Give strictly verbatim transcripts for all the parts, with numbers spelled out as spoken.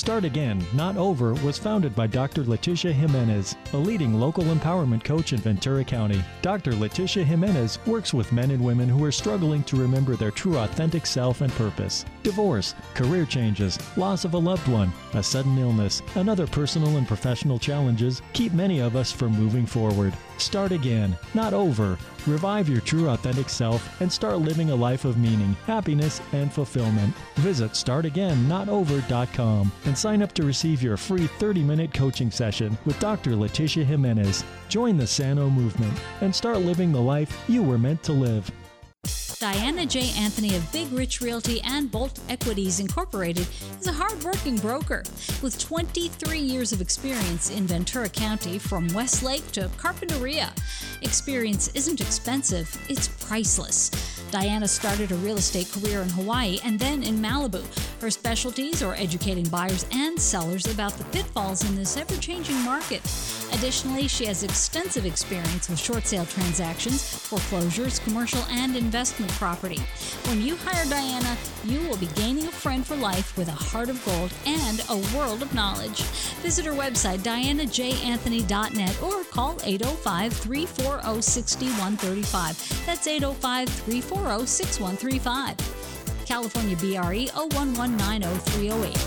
Start Again, Not Over was founded by Doctor Leticia Jimenez, a leading local empowerment coach in Ventura County. Doctor Leticia Jimenez works with men and women who are struggling to remember their true authentic self and purpose. Divorce, career changes, loss of a loved one, a sudden illness, and other personal and professional challenges keep many of us from moving forward. Start again, not over. Revive your true authentic self and start living a life of meaning, happiness, and fulfillment. Visit start again not over dot com and sign up to receive your free thirty-minute coaching session with Doctor Leticia Jimenez. Join the Sano movement and start living the life you were meant to live. Diana J. Anthony of Big Rich Realty and Bolt Equities Incorporated is a hard-working broker with twenty-three years of experience in Ventura County from Westlake to Carpinteria. Experience isn't expensive, it's priceless. Diana started a real estate career in Hawaii and then in Malibu. Her specialties are educating buyers and sellers about the pitfalls in this ever-changing market. Additionally, she has extensive experience with short sale transactions, foreclosures, commercial, and investment property. When you hire Diana, you will be gaining a friend for life with a heart of gold and a world of knowledge. Visit her website, diana j anthony dot net, or call eight oh five, three four oh, six one three five. That's eight oh five, three four oh, six one three five. California B R E zero one one nine zero three zero eight.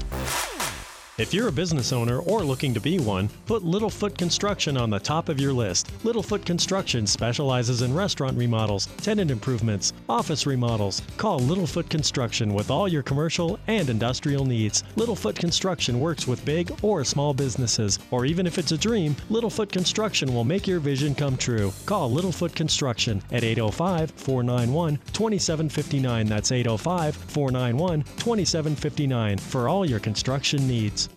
If you're a business owner or looking to be one, put Littlefoot Construction on the top of your list. Littlefoot Construction specializes in restaurant remodels, tenant improvements, office remodels. Call Littlefoot Construction with all your commercial and industrial needs. Littlefoot Construction works with big or small businesses, or even if it's a dream, Littlefoot Construction will make your vision come true. Call Littlefoot Construction at eight oh five, four nine one, two seven five nine. That's eight oh five, four nine one, two seven five nine for all your construction needs.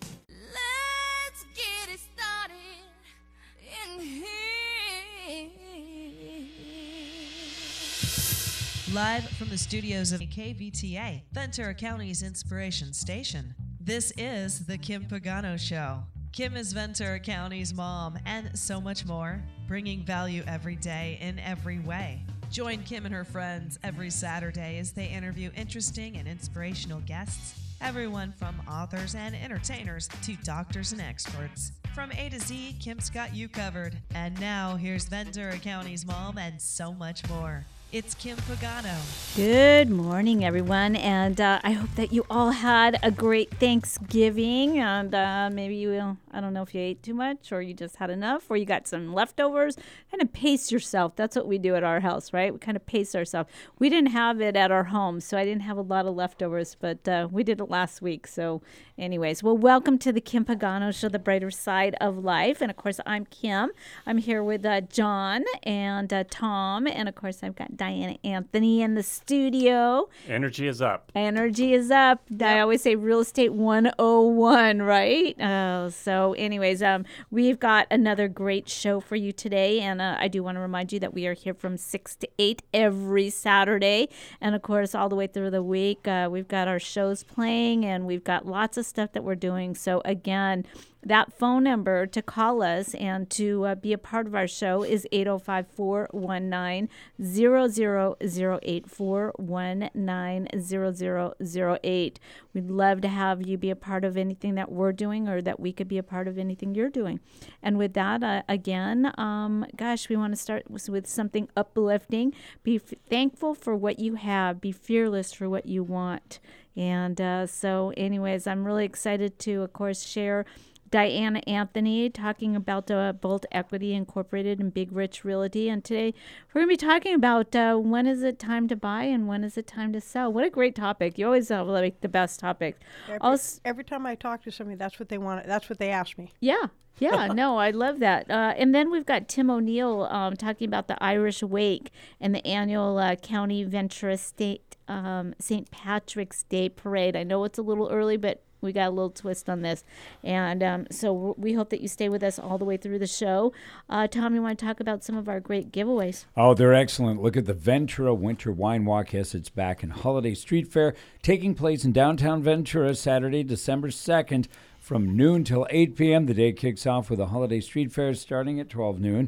Live from the studios of K V T A, Ventura County's Inspiration Station, this is The Kim Pagano Show. Kim is Ventura County's mom and so much more, bringing value every day in every way. Join Kim and her friends every Saturday as they interview interesting and inspirational guests, everyone from authors and entertainers to doctors and experts. From A to Z, Kim's got you covered. And now, here's Ventura County's mom and so much more. It's Kim Pagano. Good morning, everyone, and uh, I hope that you all had a great Thanksgiving, and uh, maybe you will, I don't know if you ate too much, or you just had enough, or you got some leftovers. Kind of pace yourself. That's what we do at our house, right? We kind of pace ourselves. We didn't have it at our home, so I didn't have a lot of leftovers, but uh, we did it last week. So anyways, well, welcome to the Kim Pagano Show, the brighter side of life, and of course, I'm Kim. I'm here with uh, John and uh, Tom, and of course, I've got Diana Anthony in the studio. Energy is up. Energy is up. Yep. I always say real estate one oh one, right? Uh, so anyways, um, we've got another great show for you today. And uh, I do want to remind you that we are here from six to eight every Saturday. And of course, all the way through the week, uh, we've got our shows playing and we've got lots of stuff that we're doing. So again, that phone number to call us and to uh, be a part of our show is eight oh five, four one nine, zero zero zero eight, four one nine, zero zero zero eight. We'd love to have you be a part of anything that we're doing or that we could be a part of anything you're doing. And with that, uh, again, um, gosh, we want to start with, with something uplifting. Be f- thankful for what you have. Be fearless for what you want. And uh, so anyways, I'm really excited to, of course, share Diana Anthony talking about uh, Bolt Equity Incorporated and Big Rich Realty. And today we're going to be talking about uh, when is it time to buy and when is it time to sell. What a great topic. You always have like the best topics. Every, also, every time I talk to somebody, that's what they want. That's what they ask me. Yeah. Yeah, no, I love that. Uh, and then we've got Tim O'Neill um, talking about the Irish Wake and the annual uh, County Ventura State um, Saint Patrick's Day Parade. I know it's a little early, but we got a little twist on this. And um, so we hope that you stay with us all the way through the show. Uh, Tom, you want to talk about some of our great giveaways? Oh, they're excellent. Look at the Ventura Winter Wine Walk. Yes, it's back in Holiday Street Fair, taking place in downtown Ventura Saturday, December second. From noon till eight p.m., the day kicks off with a Holiday Street Fair starting at twelve noon,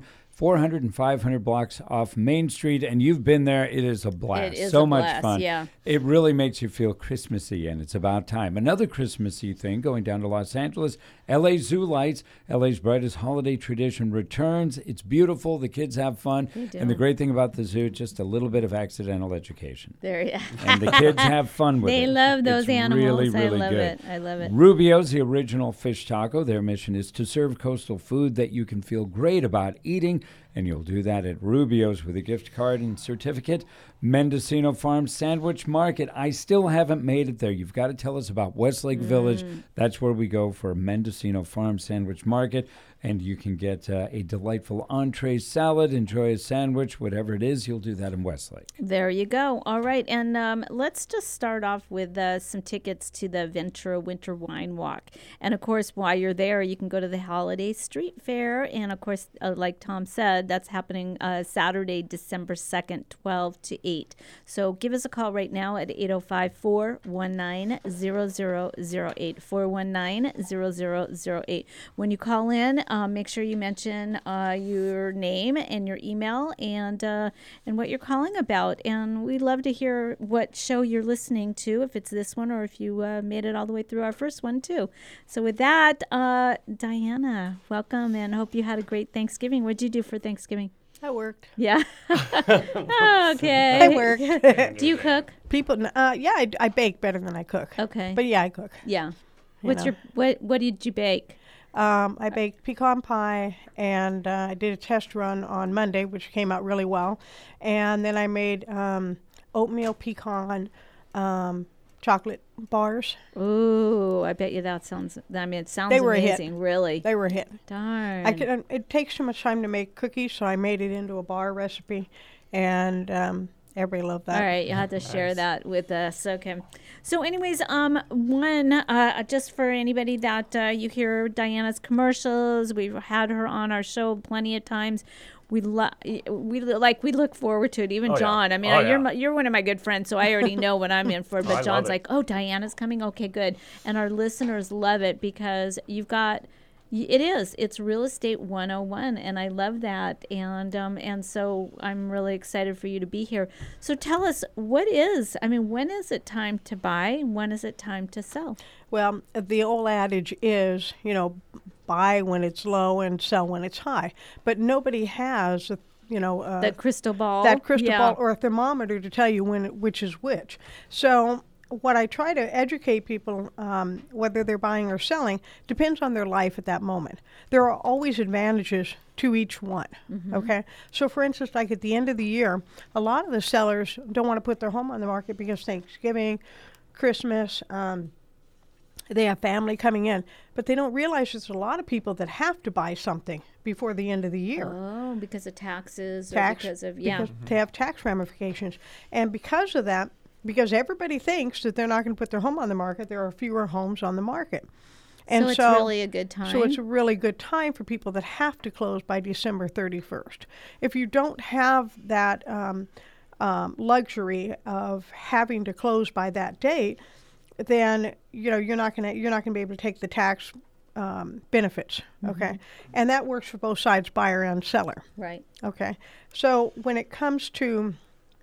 four hundred and five hundred blocks off Main Street, and you've been there. It is a blast. It is so a much blast, fun. yeah. It really makes you feel Christmassy, and it's about time. Another Christmassy thing going down to Los Angeles, L A Zoo Lights, L A's brightest holiday tradition returns. It's beautiful. The kids have fun. And the great thing about the zoo, just a little bit of accidental education. There, yeah. And the kids have fun with they it. They love those it's animals. Really, really I love good. it. I love it. Rubio's, the original fish taco. Their mission is to serve coastal food that you can feel great about eating, and you'll do that at Rubio's with a gift card and certificate. Mendocino Farms Sandwich Market. I still haven't made it there. You've got to tell us about Westlake mm. Village. That's where we go for Mendocino Farms Sandwich Market. And you can get uh, a delightful entree salad, enjoy a sandwich, whatever it is, you'll do that in Westlake. There you go. All right. And um, let's just start off with uh, some tickets to the Ventura Winter Wine Walk. And, of course, while you're there, you can go to the Holiday Street Fair. And, of course, uh, like Tom said, that's happening uh, Saturday, December second, twelve to eight. So give us a call right now at eight oh five, four one nine, zero zero zero eight, four one nine, zero zero zero eight. When you call in, Um, make sure you mention uh, your name and your email and uh, and what you're calling about. And we'd love to hear what show you're listening to, if it's this one or if you uh, made it all the way through our first one, too. So with that, uh, Diana, welcome, and hope you had a great Thanksgiving. What did you do for Thanksgiving? I worked. Yeah. Okay. I worked. Do you cook? People, uh, yeah, I, I bake better than I cook. Okay. But yeah, I cook. Yeah. What's know. your what? What did you bake? Um, I baked pecan pie, and uh, I did a test run on Monday, which came out really well. And then I made um, oatmeal pecan um, chocolate bars. Ooh, I bet you that sounds. I mean, it sounds they were amazing. A hit. Really, they were a hit. Darn. I could. Uh, it takes too much time to make cookies, so I made it into a bar recipe, and um, everybody loved that. All right, you have to share nice. that with us. Okay. So, anyways, um, one uh, just for anybody that uh, you hear Diana's commercials, we've had her on our show plenty of times. We lo- we like we look forward to it. Even oh, John. Yeah. I mean, oh, you're yeah. my, you're one of my good friends, so I already know what I'm in for. But oh, John's like, oh, Diana's coming. Okay, good. And our listeners love it because you've got. It is. It's Real Estate one oh one, and I love that. And um, and so I'm really excited for you to be here. So tell us, what is, I mean, when is it time to buy? When is it time to sell? Well, the old adage is, you know, buy when it's low and sell when it's high. But nobody has, a, you know, uh, that crystal ball. That crystal yeah. ball or a thermometer to tell you when which is which. So what I try to educate people, um, whether they're buying or selling, depends on their life at that moment. There are always advantages to each one, mm-hmm. okay? So, for instance, like at the end of the year, a lot of the sellers don't want to put their home on the market because Thanksgiving, Christmas, um, they have family coming in. But they don't realize there's a lot of people that have to buy something before the end of the year. Oh, because of taxes Tax, or because of, yeah. Because mm-hmm. they have tax ramifications. And because of that, because everybody thinks that they're not going to put their home on the market, there are fewer homes on the market. And so it's so, really a good time. So it's a really good time for people that have to close by December thirty-first. If you don't have that um, um, luxury of having to close by that date, then you know you're not going to you're not going to be able to take the tax um, benefits. Okay, mm-hmm. And that works for both sides, buyer and seller. Right. Okay. So when it comes to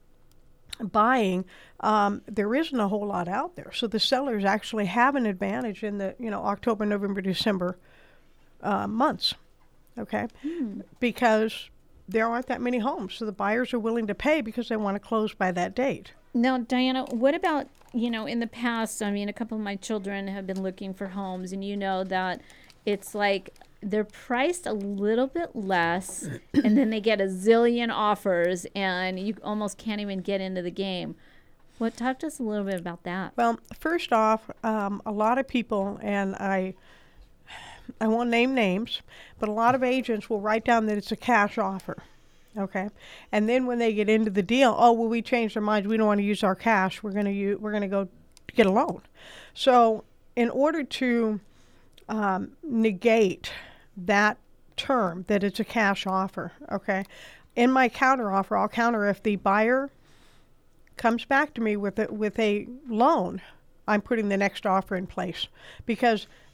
buying, um, there isn't a whole lot out there. So the sellers actually have an advantage in the, you know, October, November, December uh, months, okay? Hmm. Because there aren't that many homes. So the buyers are willing to pay because they want to close by that date. Now, Diana, what about, you know, in the past, I mean, a couple of my children have been looking for homes, and you know that it's like they're priced a little bit less, and then they get a zillion offers, and you almost can't even get into the game. What, talk to us a little bit about that. Well, first off, um, a lot of people, and I, I won't name names, but a lot of agents will write down that it's a cash offer, okay? And then when they get into the deal, oh, well, we changed our minds. We don't want to use our cash. We're going to use. We're going to go get a loan. So, in order to um, negate that term that it's a cash offer, okay? In my counter offer, I'll counter if the buyer comes back to me with a, with a loan, I'm putting the next offer in place because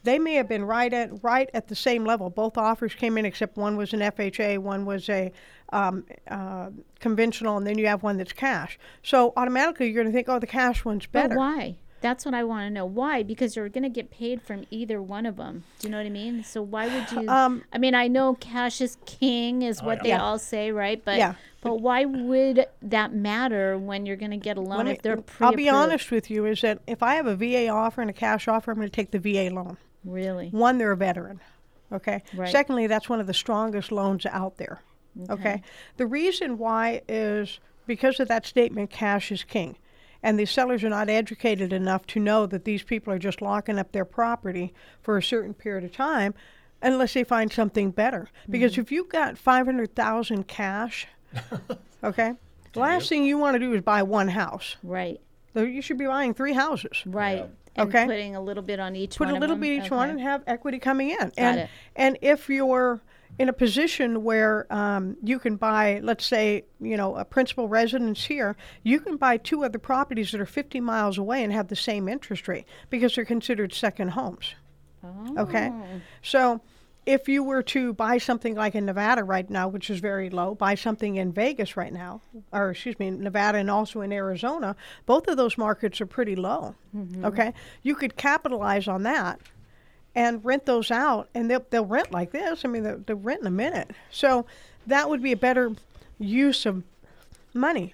they may have been right at right at the same level. Both offers came in, except one was an F H A, one was a um, uh, conventional, and then you have one that's cash. So automatically you're going to think, oh, the cash one's better. But why? That's what I want to know. Why? Because you're going to get paid from either one of them. Do you know what I mean? So why would you? Um, I mean, I know cash is king is what they Yeah. all say, right? But Yeah. but why would that matter when you're going to get a loan Let me- if they're I'll pre-approved? be honest with you, is that if I have a V A offer and a cash offer, I'm going to take the V A loan. Really? One, they're a veteran. Okay. Right. Secondly, that's one of the strongest loans out there. Okay. The reason why is because of that statement, cash is king. And the sellers are not educated enough to know that these people are just locking up their property for a certain period of time unless they find something better. Because Mm-hmm. if you've got five hundred thousand cash, okay, the last thing you want to do is buy one house. Right. So you should be buying three houses. Right. And Okay. putting a little bit on each Put one a of little them? bit each one Okay. and have equity coming in. and it. and if you're in a position where um, you can buy, let's say, you know, a principal residence here, you can buy two other properties that are fifty miles away and have the same interest rate because they're considered second homes. Oh. Okay, so if you were to buy something like in Nevada right now, which is very low, buy something in Vegas right now, or excuse me, Nevada and also in Arizona, both of those markets are pretty low. Okay, you could capitalize on that and rent those out, and they'll, they'll rent like this. I mean, they'll, they'll rent in a minute. So that would be a better use of money.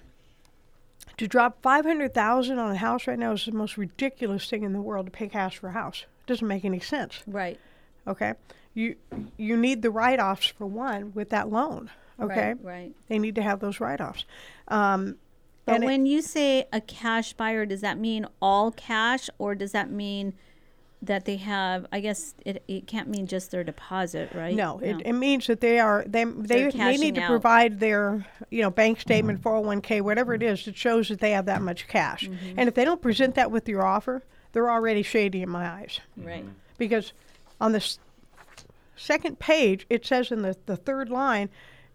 To drop five hundred thousand dollars on a house right now is the most ridiculous thing in the world, to pay cash for a house. It doesn't make any sense. Right. Okay, you you need the write-offs for one with that loan. Okay, Right. Right. they need to have those write-offs. Um, But and it- when you say a cash buyer, does that mean all cash, or does that mean that they have? I guess it, it can't mean just their deposit, right? no, it, it means that they are they they, they cashing need to out. provide their you know bank statement, four oh one k, whatever it is that shows that they have that much cash. Mm-hmm. And if they don't present that with your offer, they're already shady in my eyes. Right. Because on the s- second page, it says in the, the third line,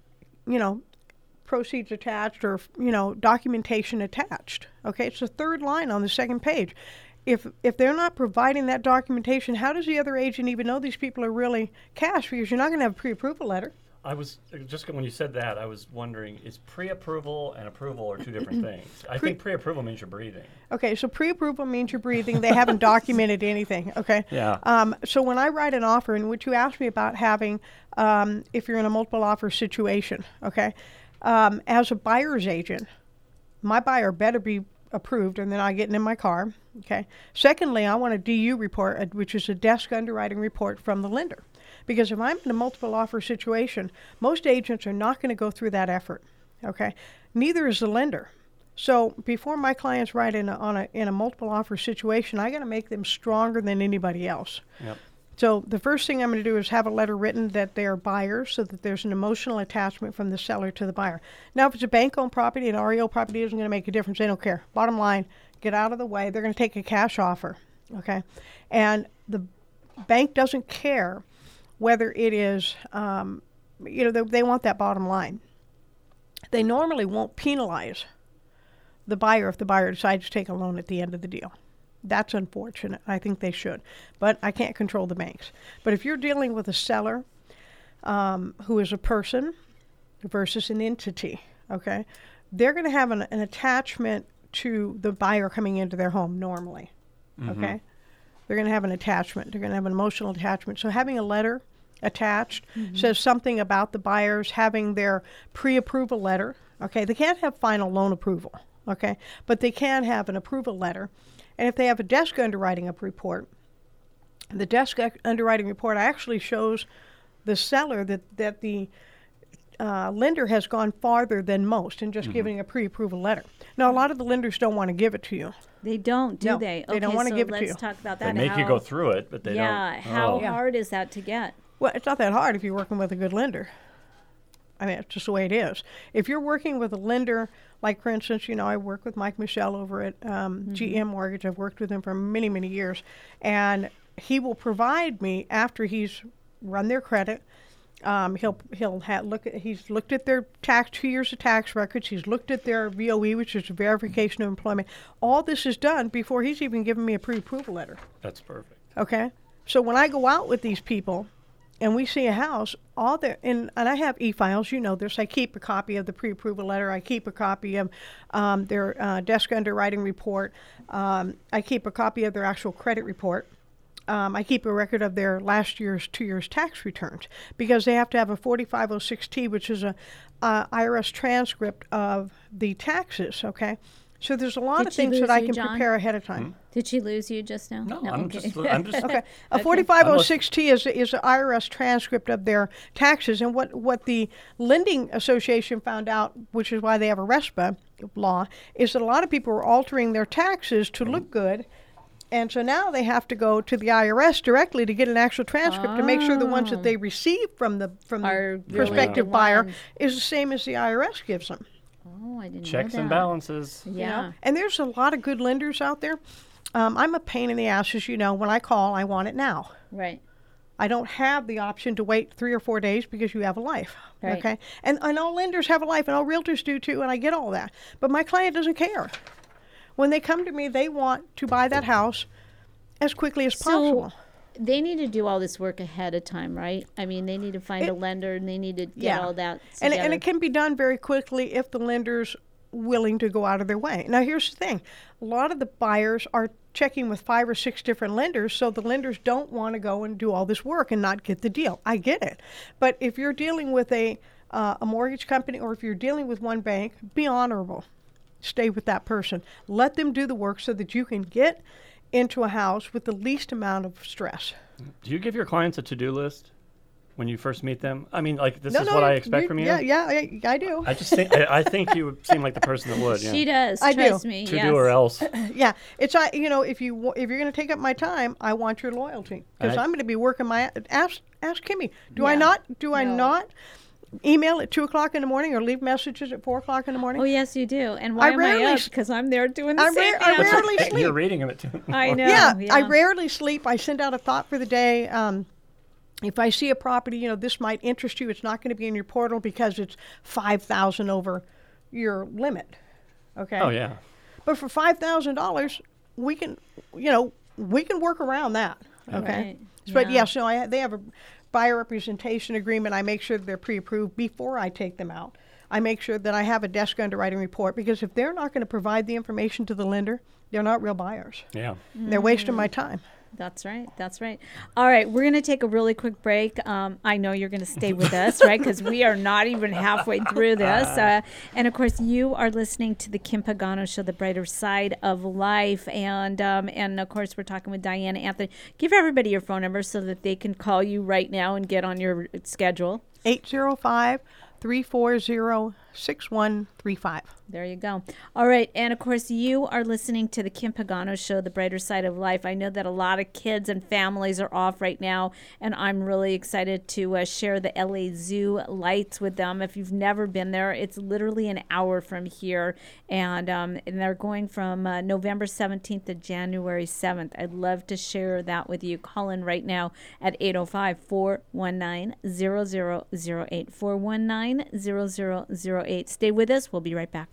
you know, proceeds attached, or, you know, documentation attached. Okay, it's the third line on the second page. If if they're not providing that documentation, how does the other agent even know these people are really cash? Because you're not going to have a pre-approval letter. I was just when you said that, I was wondering, is pre-approval and approval are two different things? I think pre-approval means you're breathing. Okay, so pre-approval means you're breathing. They haven't documented anything. Okay. Yeah. Um, so when I write an offer, and what you asked me about having, um, if you're in a multiple offer situation, okay, um, as a buyer's agent, my buyer better be approved, and then I get in my car. Okay. Secondly, I want a D U report, uh, which is a desk underwriting report from the lender. Because if I'm in a multiple offer situation, most agents are not going to go through that effort, okay? Neither is the lender. So before my clients write in a, on a, in a multiple offer situation, I got to make them stronger than anybody else. Yep. So the first thing I'm going to do is have a letter written that they are buyers, so that there's an emotional attachment from the seller to the buyer. Now, if it's a bank-owned property, an R E O property isn't going to make a difference. They don't care. Bottom line, get out of the way. They're going to take a cash offer, okay? And the bank doesn't care whether it is, um, you know, they, they want that bottom line. They normally won't penalize the buyer if the buyer decides to take a loan at the end of the deal. That's unfortunate. I think they should. But I can't control the banks. But if you're dealing with a seller um, who is a person versus an entity, okay, they're going to have an, an attachment to the buyer coming into their home normally, okay? They're going to have an attachment. They're going to have an emotional attachment. So having a letter attached says something about the buyers having their pre-approval letter. Okay, they can't have final loan approval. Okay, but they can have an approval letter. And if they have a desk underwriting up report, the desk ac- underwriting report actually shows the seller that, that the uh, lender has gone farther than most in just giving a pre-approval letter. Now, a lot of the lenders don't want to give it to you. They don't, do No, they? they don't Okay, wanna so give it to let's you. talk about They that. make you How- go through it, but they yeah, don't. how oh. Yeah. hard is that to get? Well, it's not that hard if you're working with a good lender. I mean, it's just the way it is. If you're working with a lender, like, for instance, you know, I work with Mike Michelle over at um, G M Mortgage. I've worked with him for many, many years. And he will provide me, after he's run their credit, um, he'll he'll ha- look at, he's looked at their tax, two years of tax records. He's looked at their V O E, which is verification of employment. All this is done before he's even given me a pre-approval letter. That's perfect. Okay? So when I go out with these people and we see a house, all their, and, and I have e-files, you know this. I keep a copy of the pre-approval letter. I keep a copy of um, their uh, desk underwriting report. Um, I keep a copy of their actual credit report. Um, I keep a record of their last year's, two years tax returns because they have to have a forty-five oh six T, which is a uh, I R S transcript of the taxes, okay? So there's a lot Did of she things lose that I you, can John? prepare ahead of time. Hmm? Did she lose you just now? No, I'm okay. just, I'm just. Okay, a forty-five oh six T is is an I R S transcript of their taxes, and what what the Lending Association found out, which is why they have a RESPA law, is that a lot of people are altering their taxes to look good, and so now they have to go to the I R S directly to get an actual transcript to make sure the ones that they receive from the from Are the really prospective the buyer ones. is the same as the I R S gives them. Oh, I didn't Checks know that. and balances. Yeah. You know? And there's a lot of good lenders out there. Um, I'm a pain in the ass, as you know. When I call, I want it now. Right. I don't have the option to wait three or four days because you have a life. Right. Okay? And, and all lenders have a life, and all realtors do too, and I get all that. But my client doesn't care. When they come to me, they want to buy that house as quickly as possible. So they need to do all this work ahead of time, right? I mean, they need to find It- a lender and they need to get Yeah. all that And, together. and it can be done very quickly if the lender's willing to go out of their way. Now, here's the thing. A lot of the buyers are checking with five or six different lenders, so the lenders don't want to go and do all this work and not get the deal. I get it. But if you're dealing with a, uh, a mortgage company or if you're dealing with one bank, be honorable. Stay with that person. Let them do the work so that you can get into a house with the least amount of stress. Do you give your clients a to-do list when you first meet them? I mean, like, this No, is no, what I you- expect you- from you? Yeah, yeah, I, I do. I just think, I, I think you would seem like the person that would, yeah. She does. I do. trust me. To yes. do or else. Yeah, it's I. You know, if you wa- if you're going to take up my time, I want your loyalty because I- I'm going to be working my ask ask Kimmy. Do I Yeah. not? Do I No. not email at two o'clock in the morning or leave messages at four o'clock in the morning? Oh, yes, you do. And why am I rarely up? s- Because I'm there doing the I, same rare, I thing. rarely You're sleep. reading them at two. I know. Yeah, yeah. I rarely sleep. I send out a thought for the day. Um, if I see a property, you know, this might interest you. It's not going to be in your portal because it's five thousand over your limit. Okay. Oh, yeah. But for five thousand dollars, we can, you know, we can work around that. Okay. Right. But Yeah. yes, no, I they have a buyer representation agreement. I make sure that they're pre-approved before I take them out. I make sure that I have a desk underwriting report because if they're not going to provide the information to the lender, they're not real buyers. Yeah. They're wasting my time. That's right. That's right. All right. We're going to take a really quick break. Um, I know you're going to stay with us, right? Because we are not even halfway through this. Uh, and of course, you are listening to the Kim Pagano Show, The Brighter Side of Life. And, um, and of course, we're talking with Diana Anthony. Give everybody your phone number so that they can call you right now and get on your schedule. eight zero five, three four zero, six one three five. There you go. All right. And of course, you are listening to the Kim Pagano Show, The Brighter Side of Life. I know that a lot of kids and families are off right now, and I'm really excited to uh, share the L A Zoo lights with them. If you've never been there, it's literally an hour from here, and, um, and they're going from uh, November seventeenth to January seventh. I'd love to share that with you. Call in right now at eight oh five, four one nine, zero zero zero eight, four one nine, zero zero zero eight. Stay with us. We'll be right back.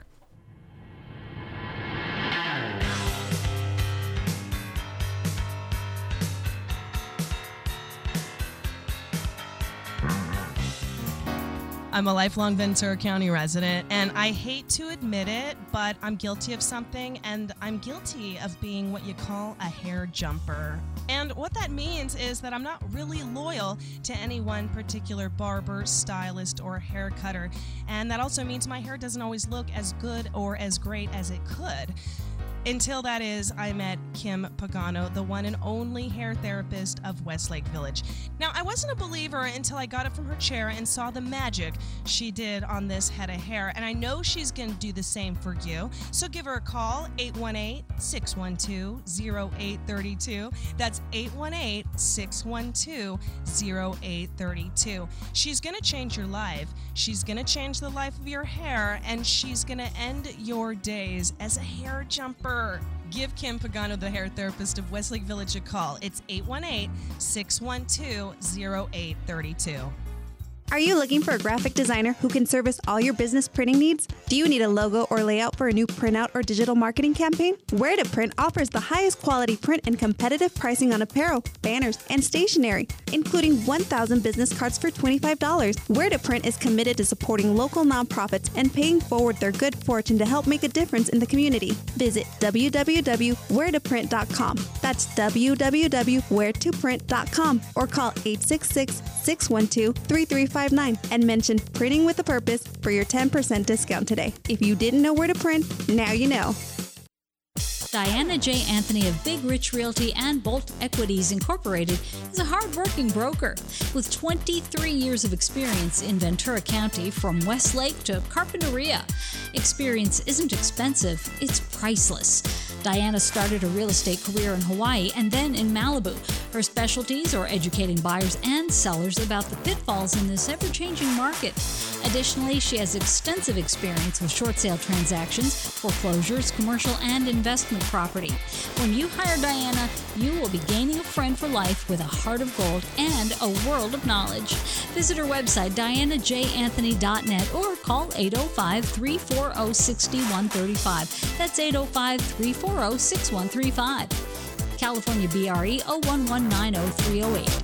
I'm a lifelong Ventura County resident, and I hate to admit it, but I'm guilty of something, and I'm guilty of being what you call a hair jumper. And what that means is that I'm not really loyal to any one particular barber, stylist, or hair cutter. And that also means my hair doesn't always look as good or as great as it could. Until that is, I met Kim Pagano, the one and only hair therapist of Westlake Village. Now, I wasn't a believer until I got up from her chair and saw the magic she did on this head of hair, and I know she's going to do the same for you. So give her a call, eight one eight, six one two, zero eight three two. That's eight one eight, six one two, zero eight three two. She's going to change your life. She's going to change the life of your hair, and she's going to end your days as a hair jumper. Give Kim Pagano, the hair therapist of Westlake Village, a call. It's eight one eight, six one two, zero eight three two. Are you looking for a graphic designer who can service all your business printing needs? Do you need a logo or layout for a new printout or digital marketing campaign? Where to Print offers the highest quality print and competitive pricing on apparel, banners, and stationery, including one thousand business cards for twenty-five dollars. Where to Print is committed to supporting local nonprofits and paying forward their good fortune to help make a difference in the community. Visit w w w dot where to print dot com. That's w w w dot where to print dot com or call eight six six, six one two, three three five nine and mention Printing with a Purpose for your ten percent discount today. If you didn't know where to print, now you know. Diana J. Anthony of Big Rich Realty and Bolt Equities Incorporated is a hard-working broker with twenty-three years of experience in Ventura County from Westlake to Carpinteria. Experience isn't expensive, it's priceless. Diana started a real estate career in Hawaii and then in Malibu. Her specialties are educating buyers and sellers about the pitfalls in this ever-changing market. Additionally, she has extensive experience with short sale transactions, foreclosures, commercial, and investment property. When you hire Diana, you will be gaining a friend for life with a heart of gold and a world of knowledge. Visit her website, diana j anthony dot net, or call eight oh five, three four oh, six one three five. That's eight oh five, three four oh, six one three five. California B R E zero one one nine zero three zero eight.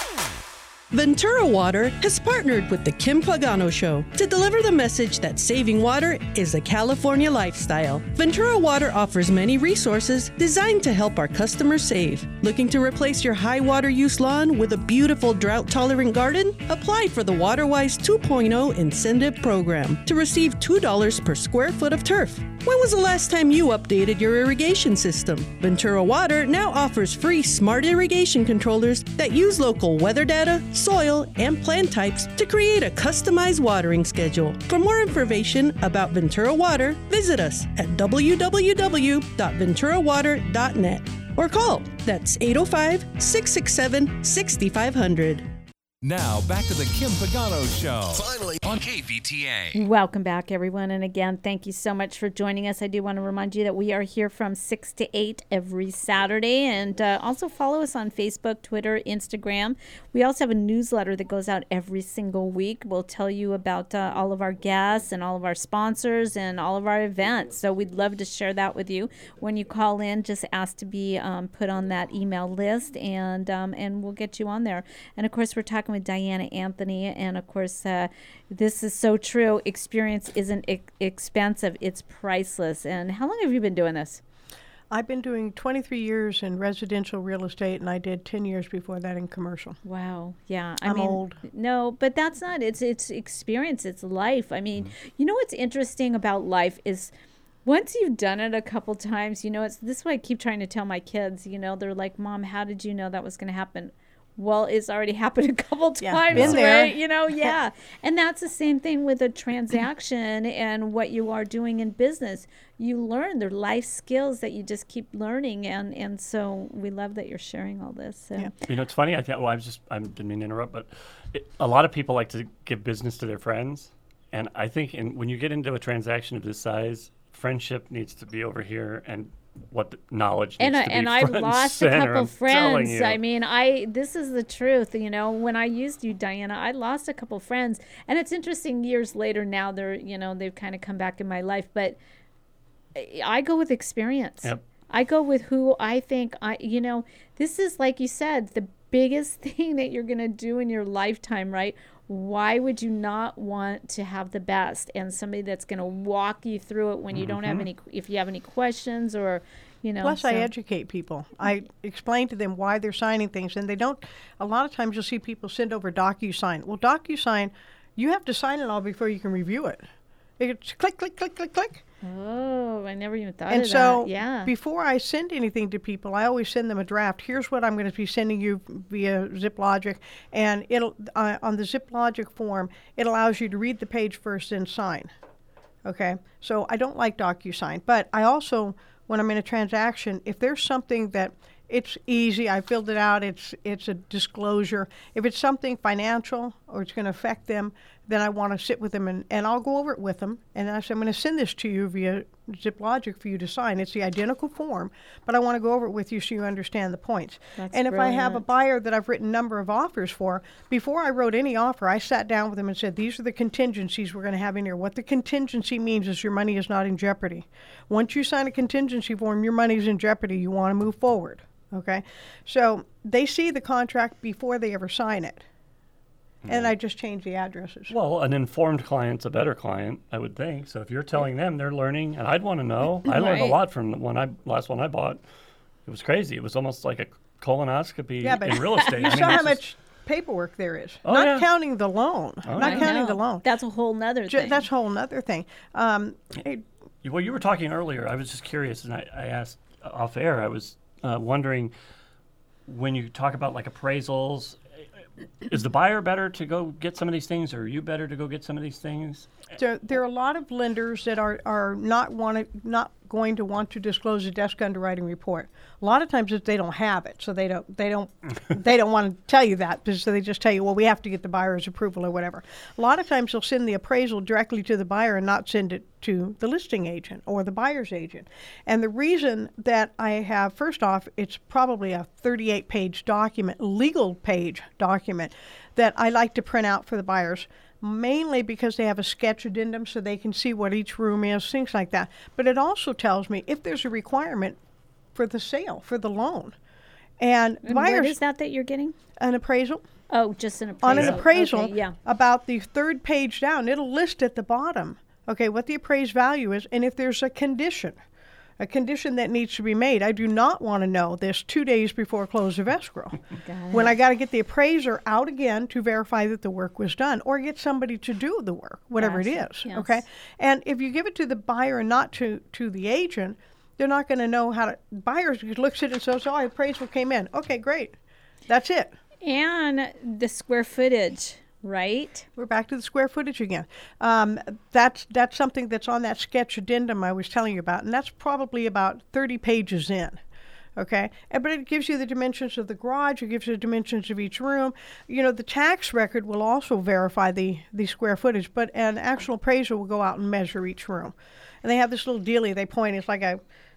Ventura Water has partnered with the Kim Pagano Show to deliver the message that saving water is a California lifestyle. Ventura Water offers many resources designed to help our customers save. Looking to replace your high water use lawn with a beautiful drought-tolerant garden? Apply for the WaterWise two point oh incentive program to receive two dollars per square foot of turf. When was the last time you updated your irrigation system? Ventura Water now offers free smart irrigation controllers that use local weather data, soil, and plant types to create a customized watering schedule. For more information about Ventura Water, visit us at w w w dot ventura water dot net or call. That's eight oh five, six six seven, six five zero zero. Now, back to the Kim Pagano Show. Finally, on K V T A. Welcome back, everyone. And again, thank you so much for joining us. I do want to remind you that we are here from six to eight every Saturday. And uh, also follow us on Facebook, Twitter, Instagram. We also have a newsletter that goes out every single week. We'll tell you about uh, all of our guests and all of our sponsors and all of our events. So we'd love to share that with you. When you call in, just ask to be um, put on that email list, and um, and we'll get you on there. And, of course, we're talking with Diana Anthony, and of course uh, this is so true. Experience isn't e- expensive, it's priceless. And how long have you been doing this? I've been doing twenty-three years in residential real estate, and I did ten years before that in commercial. Wow. Yeah. I I'm mean, old. No, but that's not, it's it's experience, it's life. I mean, mm-hmm. you know what's interesting about life is once you've done it a couple times, you know, it's this is what I keep trying to tell my kids, you know, they're like, Mom, how did you know that was going to happen? Well, it's already happened a couple times, yeah, been there. Right? You know, yeah. And that's the same thing with a transaction and what you are doing in business. You learn. They're life skills that you just keep learning. And, and so we love that you're sharing all this. So. Yeah. You know, it's funny. I th- well, I was just, I didn't mean to interrupt, but it, a lot of people like to give business to their friends. And I think in, when you get into a transaction of this size, friendship needs to be over here, and what the knowledge and needs I, to be and I've lost a couple I'm friends. I mean, I this is the truth. You know, when I used you, Diana, I lost a couple friends, and it's interesting. Years later, now they're you know they've kind of come back in my life, but I go with experience. Yep. I go with who I think I. You know, this is like you said, the biggest thing that you're gonna do in your lifetime, right? Why would you not want to have the best and somebody that's going to walk you through it when you mm-hmm. don't have any, if you have any questions or, you know. Plus, so. I educate people. I explain to them why they're signing things, and they don't. A lot of times you'll see people send over DocuSign. Well, DocuSign, you have to sign it all before you can review it. It's click, click, click, click, click. Oh, I never even thought and of so that. Yeah. Before I send anything to people, I always send them a draft. Here's what I'm going to be sending you via ZipLogic, and it'll uh, on the ZipLogic form, it allows you to read the page first and sign. Okay, so I don't like DocuSign, but I also, when I'm in a transaction, if there's something that it's easy, I filled it out, it's it's a disclosure. If it's something financial or it's going to affect them, then I want to sit with them, and, and I'll go over it with them. And I say, I'm going to send this to you via ZipLogic for you to sign. It's the identical form, but I want to go over it with you so you understand the points. That's and if I have a brilliant. buyer that I've written a number of offers for, before I wrote any offer, I sat down with them and said, these are the contingencies we're going to have in here. What the contingency means is your money is not in jeopardy. Once you sign a contingency form, your money is in jeopardy. You want to move forward. Okay? So they see the contract before they ever sign it. And I just changed the addresses. Well, an informed client's a better client, I would think. So if you're telling them they're learning, and I'd want to know. I learned a Right. lot from the one I last one I bought. It was crazy. It was almost like a colonoscopy Yeah, but in real estate. you I mean, saw how it's just- much paperwork there is. Oh, Not yeah. counting the loan. Oh, Not yeah. counting I the know. loan. That's a whole nother Ju- thing. That's a whole nother thing. Um, it, Well, you were talking earlier. I was just curious, and I, I asked off air. I was uh, wondering when you talk about like appraisals, is the buyer better to go get some of these things, or are you better to go get some of these things? there, there are a lot of lenders that are, are not want not going to want to disclose a desk underwriting report. A lot of times it's they don't have it, so they don't they don't they don't want to tell you that, so they just tell you, well, we have to get the buyer's approval or whatever. A lot of times they'll send the appraisal directly to the buyer and not send it to the listing agent or the buyer's agent. And the reason that I have, first off, it's probably a thirty-eight page document, legal page document that I like to print out for the buyers, mainly because they have a sketch addendum so they can see what each room is, things like that. But it also tells me if there's a requirement for the sale, for the loan. And, And buyers, what is that that you're getting? an appraisal, Oh, just an appraisal. on an appraisal, Okay, yeah. about the third page down, it'll list at the bottom, okay, what the appraised value is, and if there's a condition, a condition that needs to be made. I do not want to know this two days before close of escrow. When I got to get the appraiser out again to verify that the work was done, or get somebody to do the work, whatever it Gotcha, is, yes. okay? And if you give it to the buyer and not to, to the agent, they're not going to know how to, buyers looks at it and says, oh, appraisal came in. Okay, great. That's it. And the square footage, right? We're back to the square footage again. Um, that's that's something that's on that sketch addendum I was telling you about, and that's probably about thirty pages in. Okay, and, but it gives you the dimensions of the garage. It gives you the dimensions of each room. You know, the tax record will also verify the the square footage, but an actual appraiser will go out and measure each room. And they have this little dealie they point. It's like a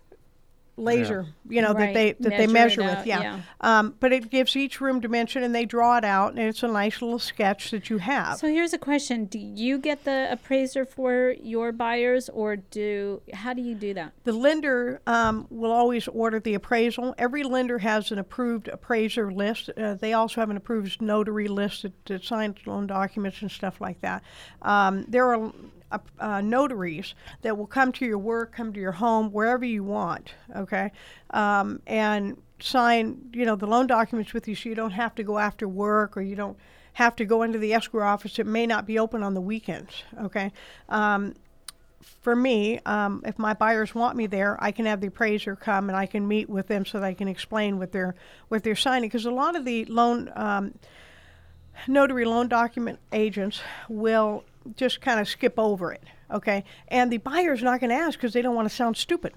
laser, you know, that Right. they that they Measure measure it with. out, Yeah. yeah. Um, but it gives each room dimension, and they draw it out, and it's a nice little sketch that you have. So here's a question: do you get the appraiser for your buyers, or do how do you do that? The lender um, will always order the appraisal. Every lender has an approved appraiser list. Uh, they also have an approved notary list that, that signs loan documents and stuff like that. Um, there are uh, uh, notaries that will come to your work, come to your home, wherever you want, okay, um, and sign, you know, the loan documents with you, so you don't have to go after work, or you don't have to go into the escrow office. It may not be open on the weekends, okay. Um, For me, um, if my buyers want me there, I can have the appraiser come and I can meet with them so that I can explain what they're what they're signing. Because a lot of the loan um, notary loan document agents will just kind of skip over it, okay? And the buyer's not going to ask because they don't want to sound stupid.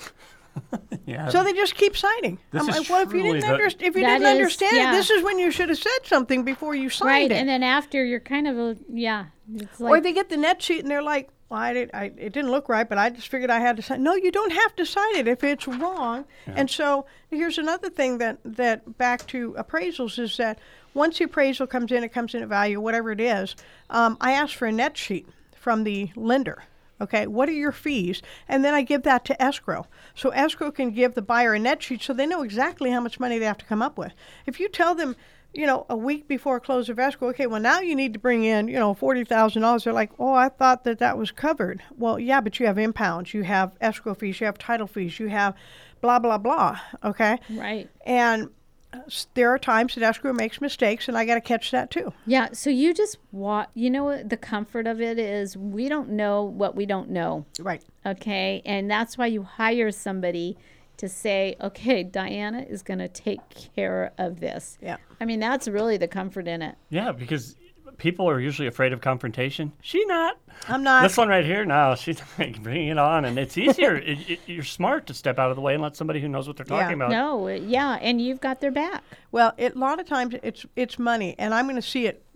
Yeah. So they just keep signing. This I'm is like, well, if you truly didn't, the- underst- if you That didn't is- understand yeah. it, this is when you should have said something before you signed Right, it. and then after you're kind of a yeah, it's like Or they get the net sheet and they're like, well, I did, I, it didn't look right, but I just figured I had to sign. No, you don't have to sign it if it's wrong. And so here's another thing that, that back to appraisals is that once the appraisal comes in, it comes in at value, whatever it is, um, I ask for a net sheet from the lender. Okay, what are your fees? And then I give that to escrow. So escrow can give the buyer a net sheet so they know exactly how much money they have to come up with. If you tell them, you know, a week before close of escrow, okay, well, now you need to bring in, you know, forty thousand dollars. They're like, oh, I thought that that was covered. Well, yeah, but you have impounds, you have escrow fees, you have title fees, you have blah, blah, blah, okay? right. And uh, s- there are times that escrow makes mistakes, and I got to catch that too. Yeah, so you just wa You know what the comfort of it is? We don't know what we don't know. Right. Okay, and that's why you hire somebody to say, okay, Diana is going to take care of this. Yeah. I mean, that's really the comfort in it. Yeah, because people are usually afraid of confrontation. She not. I'm not. This one right here, no, she's like, bring it on. And it's easier. it, it, you're smart to step out of the way and let somebody who knows what they're Yeah. talking about. No, yeah, and you've got their back. Well, it, a lot of times it's it's money, and I'm going to see it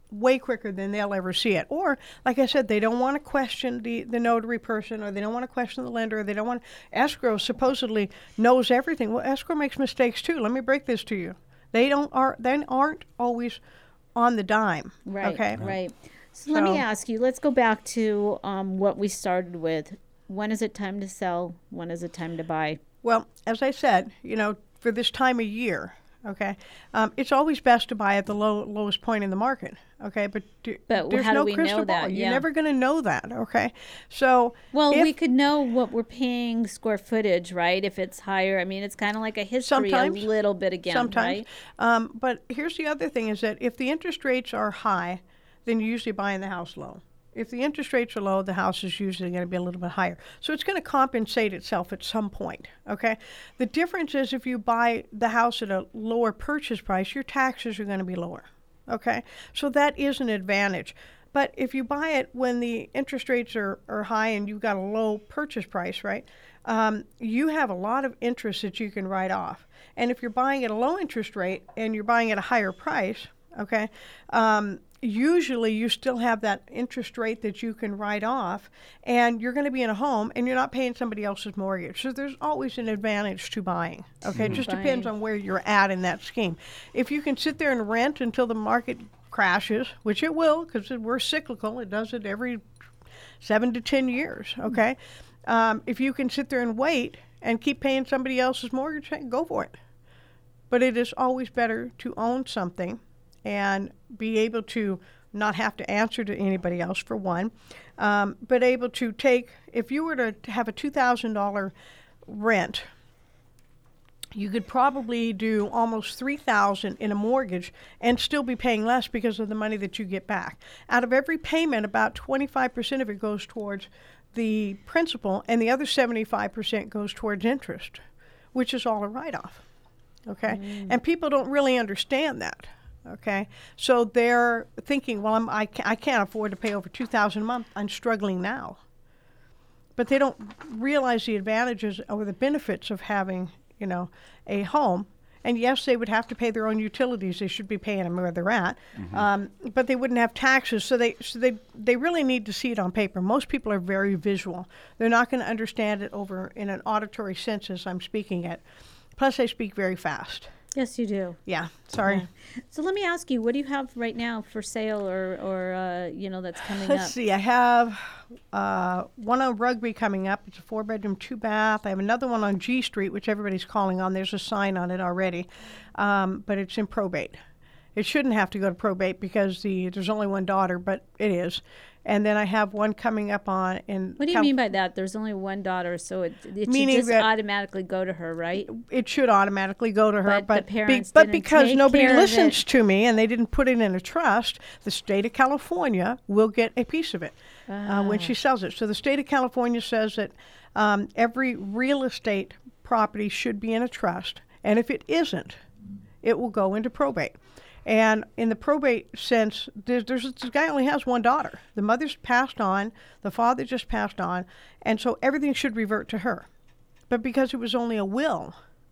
way quicker than they'll ever see it. Or, like I said, they don't want to question the, the notary person, or they don't want to question the lender, or they don't want escrow supposedly knows everything. Well, escrow makes mistakes too. Let me break this to you. They don't are they aren't always on the dime. Right. Okay. Right. So, so let me ask you. Let's go back to um, what we started with. When is it time to sell? When is it time to buy? Well, as I said, you know, for this time of year, okay, um, it's always best to buy at the low, lowest point in the market, okay? But, do, but there's how no do we crystal know ball. that? You're Yeah. never going to know that, okay? So, well, if, we could know what we're paying square footage, right? If it's higher, I mean, it's kind of like a history a little bit again, sometimes. right? Um, but here's the other thing: is that if the interest rates are high, then you're usually buying the house low. If the interest rates are low, the house is usually going to be a little bit higher. So it's going to compensate itself at some point, okay? The difference is if you buy the house at a lower purchase price, your taxes are going to be lower, okay? So that is an advantage. But if you buy it when the interest rates are, are high and you've got a low purchase price, right, um, you have a lot of interest that you can write off. And if you're buying at a low interest rate and you're buying at a higher price, okay, um, usually you still have that interest rate that you can write off, and you're going to be in a home and you're not paying somebody else's mortgage. So there's always an advantage to buying. Okay, it just Buying. depends on where you're at in that scheme. If you can sit there and rent until the market crashes, which it will, because we're cyclical, it does it every seven to ten years. Okay, um, if you can sit there and wait and keep paying somebody else's mortgage, go for it. But it is always better to own something and be able to not have to answer to anybody else, for one, um, but able to take, if you were to have a two thousand dollars rent, you could probably do almost three thousand dollars in a mortgage and still be paying less because of the money that you get back. Out of every payment, about twenty-five percent of it goes towards the principal, and the other seventy-five percent goes towards interest, which is all a write-off. Okay? Mm. And people don't really understand that. Okay, so they're thinking, well, I'm, I, ca- I can't afford to pay over two thousand dollars a month. I'm struggling now. But they don't realize the advantages or the benefits of having, you know, a home. And yes, they would have to pay their own utilities. They should be paying them where they're at. Mm-hmm. Um, but they wouldn't have taxes. So they so they they really need to see it on paper. Most people are very visual. They're not going to understand it over in an auditory sense as I'm speaking it. Plus, I speak very fast. Yes, you do. Yeah, sorry. Yeah. So let me ask you, what do you have right now for sale or, or uh, you know, that's coming Let's up? see. I have uh, one on Rugby coming up. It's a four-bedroom, two-bath. I have another one on G Street, which everybody's calling on. There's a sign on it already, um, but it's in probate. It shouldn't have to go to probate because the there's only one daughter, but it is. And then I have one coming up on in. What do you Cal- mean by that? There's only one daughter, so it, it should Meaning just that automatically go to her, right? It should automatically go to her, But but the parents be, but didn't because take nobody care of listens it. to me and they didn't put it in a trust, the state of California will get a piece of it uh, when she sells it. So the state of California says that um, every real estate property should be in a trust, and if it isn't, it will go into probate. And in the probate sense, there's, there's this guy only has one daughter. The mother's passed on, the father just passed on, and so everything should revert to her. But because it was only a will,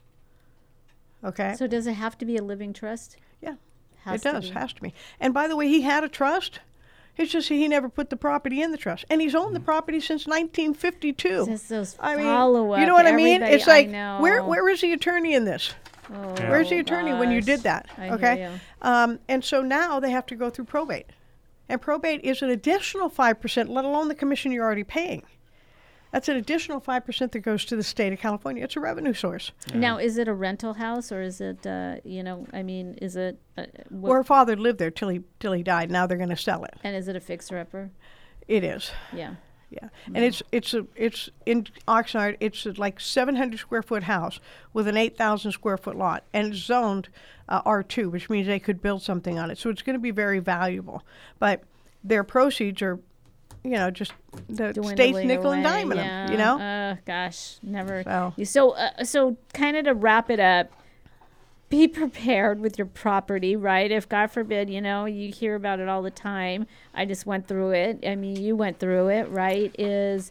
okay? So does it have to be a living trust? Yeah, Has it to does, be. has to be. And by the way, he had a trust. It's just he never put the property in the trust. And he's owned the property since nineteen fifty-two. Just those I mean, follow-up, you know what I mean? everybody- It's like, I know. where where is the attorney in this? Oh, Yeah. Where's the attorney when you did gosh. that? I Okay. hear you. Um, and so now they have to go through probate. And probate is an additional five percent, let alone the commission you're already paying. That's an additional five percent that goes to the state of California. It's a revenue source. Now, is it a rental house or is it, uh, you know, I mean, is it, uh, what, Well, her father lived there till he, till he died. Now they're going to sell it. and is it a fixer-upper? It is. Yeah. Yeah, and it's it's a it's in Oxnard. It's a like seven hundred square foot house with an eight thousand square foot lot, and it's zoned uh, R two, which means they could build something on it. So it's going to be very valuable. But their proceeds are, you know, just the state's Dwindling nickel and away, diming yeah. them. You know. Uh, gosh, never. So. You- So, uh, so kind of to wrap it up, be prepared with your property, right? If God forbid, you know, you hear about it all the time. I just went through it. I mean, you went through it, right? Is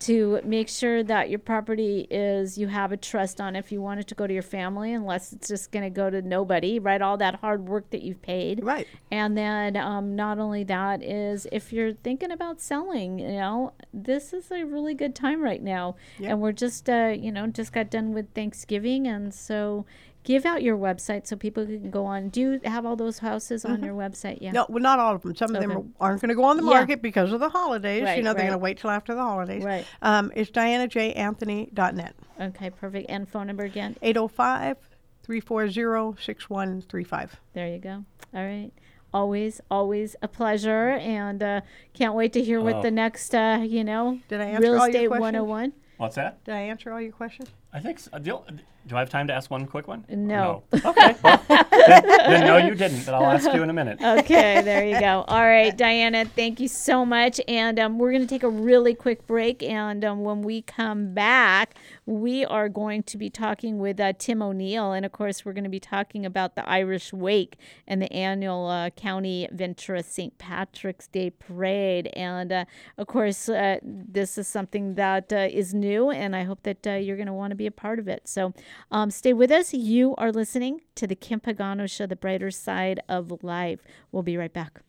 to make sure that your property is, you have a trust on if you want it to go to your family, unless it's just going to go to nobody, right? All that hard work that you've paid. Right. And then um, not only that is, if you're thinking about selling, you know, this is a really good time right now. Yep. And we're just, uh, you know, just got done with Thanksgiving. And so give out your website so people can go on. Do you have all those houses mm-hmm. on your website? Yeah. No, well, not all of them. Some okay. of them aren't going to go on the market yeah. because of the holidays. Right, you know, they're right. going to wait till after the holidays. Right. Um, it's diana j anthony dot net. Okay, perfect. And phone number again? eight oh five, three four zero, six one three five. There you go. All right. Always, always a pleasure. And uh, can't wait to hear oh. what the next, uh, you know, Did I answer Real all Estate your questions? one oh one. What's that? Did I answer all your questions? I think so. Do I have time to ask one quick one? No. no. Okay. Well, then, then no, you didn't, but I'll ask you in a minute. Okay, there you go. All right, Diana, thank you so much. And um, we're going to take a really quick break. And um, when we come back, we are going to be talking with uh, Tim O'Neill. And, of course, we're going to be talking about the Irish Wake and the annual uh, County Ventura Saint Patrick's Day Parade. And, uh, of course, uh, this is something that uh, is new, and I hope that uh, you're going to want to be a part of it. So um, stay with us. You are listening to the Kim Pagano Show, the brighter side of life. We'll be right back.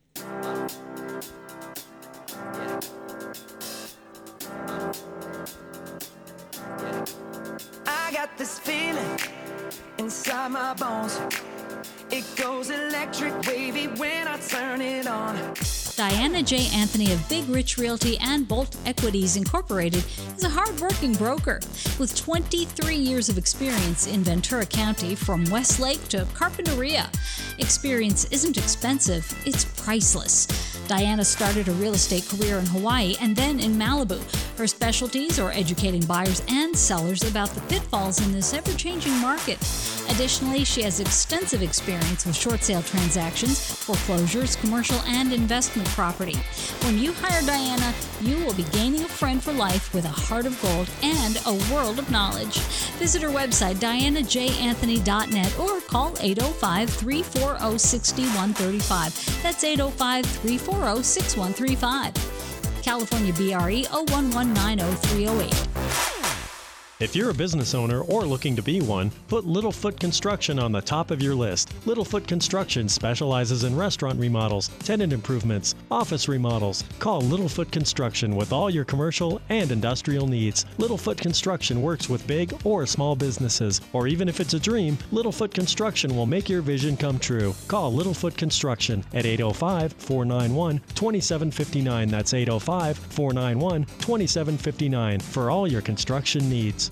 I got this feeling inside my bones. It goes electric wavy when I turn it on. Diana J. Anthony of Big Rich Realty and Bolt Equities Incorporated is a hard-working broker with twenty-three years of experience in Ventura County, from Westlake to Carpinteria. Experience isn't expensive, it's priceless. Diana started a real estate career in Hawaii and then in Malibu. Her specialties are educating buyers and sellers about the pitfalls in this ever-changing market. Additionally, she has extensive experience with short sale transactions, foreclosures, commercial, and investment property. When you hire Diana, you will be gaining a friend for life with a heart of gold and a world of knowledge. Visit her website, diana j anthony dot net, or call eight oh five, three four oh, six one three five. That's eight oh five, three four oh, six one three five. California B R E zero one one nine zero three zero eight. If you're a business owner or looking to be one, put Littlefoot Construction on the top of your list. Littlefoot Construction specializes in restaurant remodels, tenant improvements, office remodels. Call Littlefoot Construction with all your commercial and industrial needs. Littlefoot Construction works with big or small businesses, or even if it's a dream, Littlefoot Construction will make your vision come true. Call Littlefoot Construction at eight oh five, four nine one, two seven five nine. That's eight oh five, four nine one, two seven five nine for all your construction needs.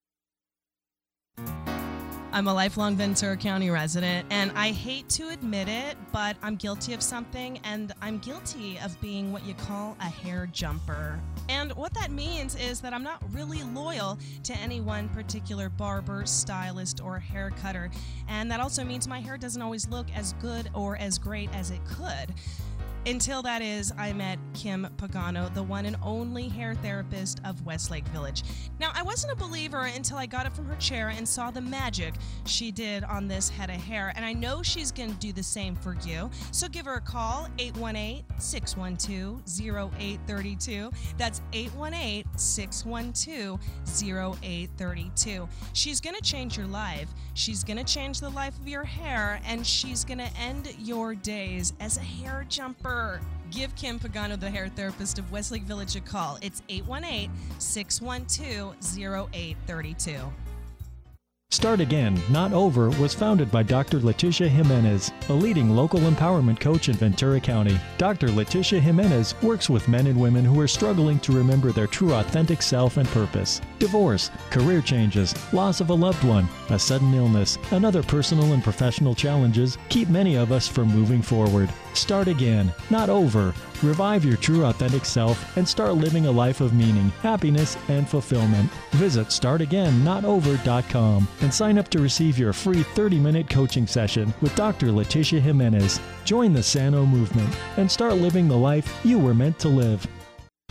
I'm a lifelong Ventura County resident, and I hate to admit it, but I'm guilty of something, and I'm guilty of being what you call a hair jumper. And what that means is that I'm not really loyal to any one particular barber, stylist, or hair cutter. And that also means my hair doesn't always look as good or as great as it could. Until that is, I met Kim Pagano, the one and only hair therapist of Westlake Village. Now, I wasn't a believer until I got up from her chair and saw the magic she did on this head of hair, and I know she's going to do the same for you. So give her a call, eight one eight, six one two, zero eight three two. That's eight one eight, six one two, zero eight three two. She's going to change your life. She's going to change the life of your hair, and she's going to end your days as a hair jumper. Give Kim Pagano, the hair therapist of Westlake Village, a call. It's eight one eight, six one two, zero eight three two. Start Again, Not Over was founded by Doctor Leticia Jimenez, a leading local empowerment coach in Ventura County. Doctor Leticia Jimenez works with men and women who are struggling to remember their true authentic self and purpose. Divorce, career changes, loss of a loved one, a sudden illness, and other personal and professional challenges keep many of us from moving forward. Start again, not over. Revive your true authentic self and start living a life of meaning, happiness, and fulfillment. Visit start again not over dot com and sign up to receive your free thirty minute coaching session with Doctor Leticia Jimenez. Join the Sano movement and start living the life you were meant to live. It's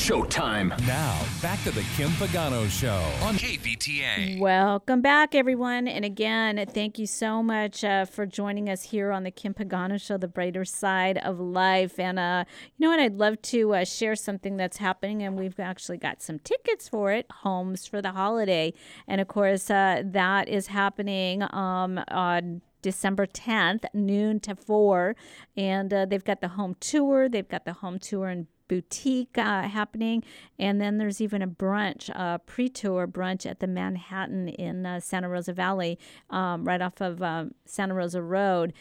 showtime. Now, back to the Kim Pagano Show on K V T A. Welcome back, everyone. And again, thank you so much uh, for joining us here on the Kim Pagano Show, the brighter side of life. And uh, you know what? I'd love to uh, share something that's happening, and we've actually got some tickets for it, Homes for the Holiday. And of course, uh, that is happening um, on December tenth, noon to four. And uh, they've got the home tour. They've got the home tour in boutique uh, happening, and then there's even a brunch, uh, pre-tour brunch at the Manhattan in uh, Santa Rosa Valley, um, right off of um, Santa Rosa Road.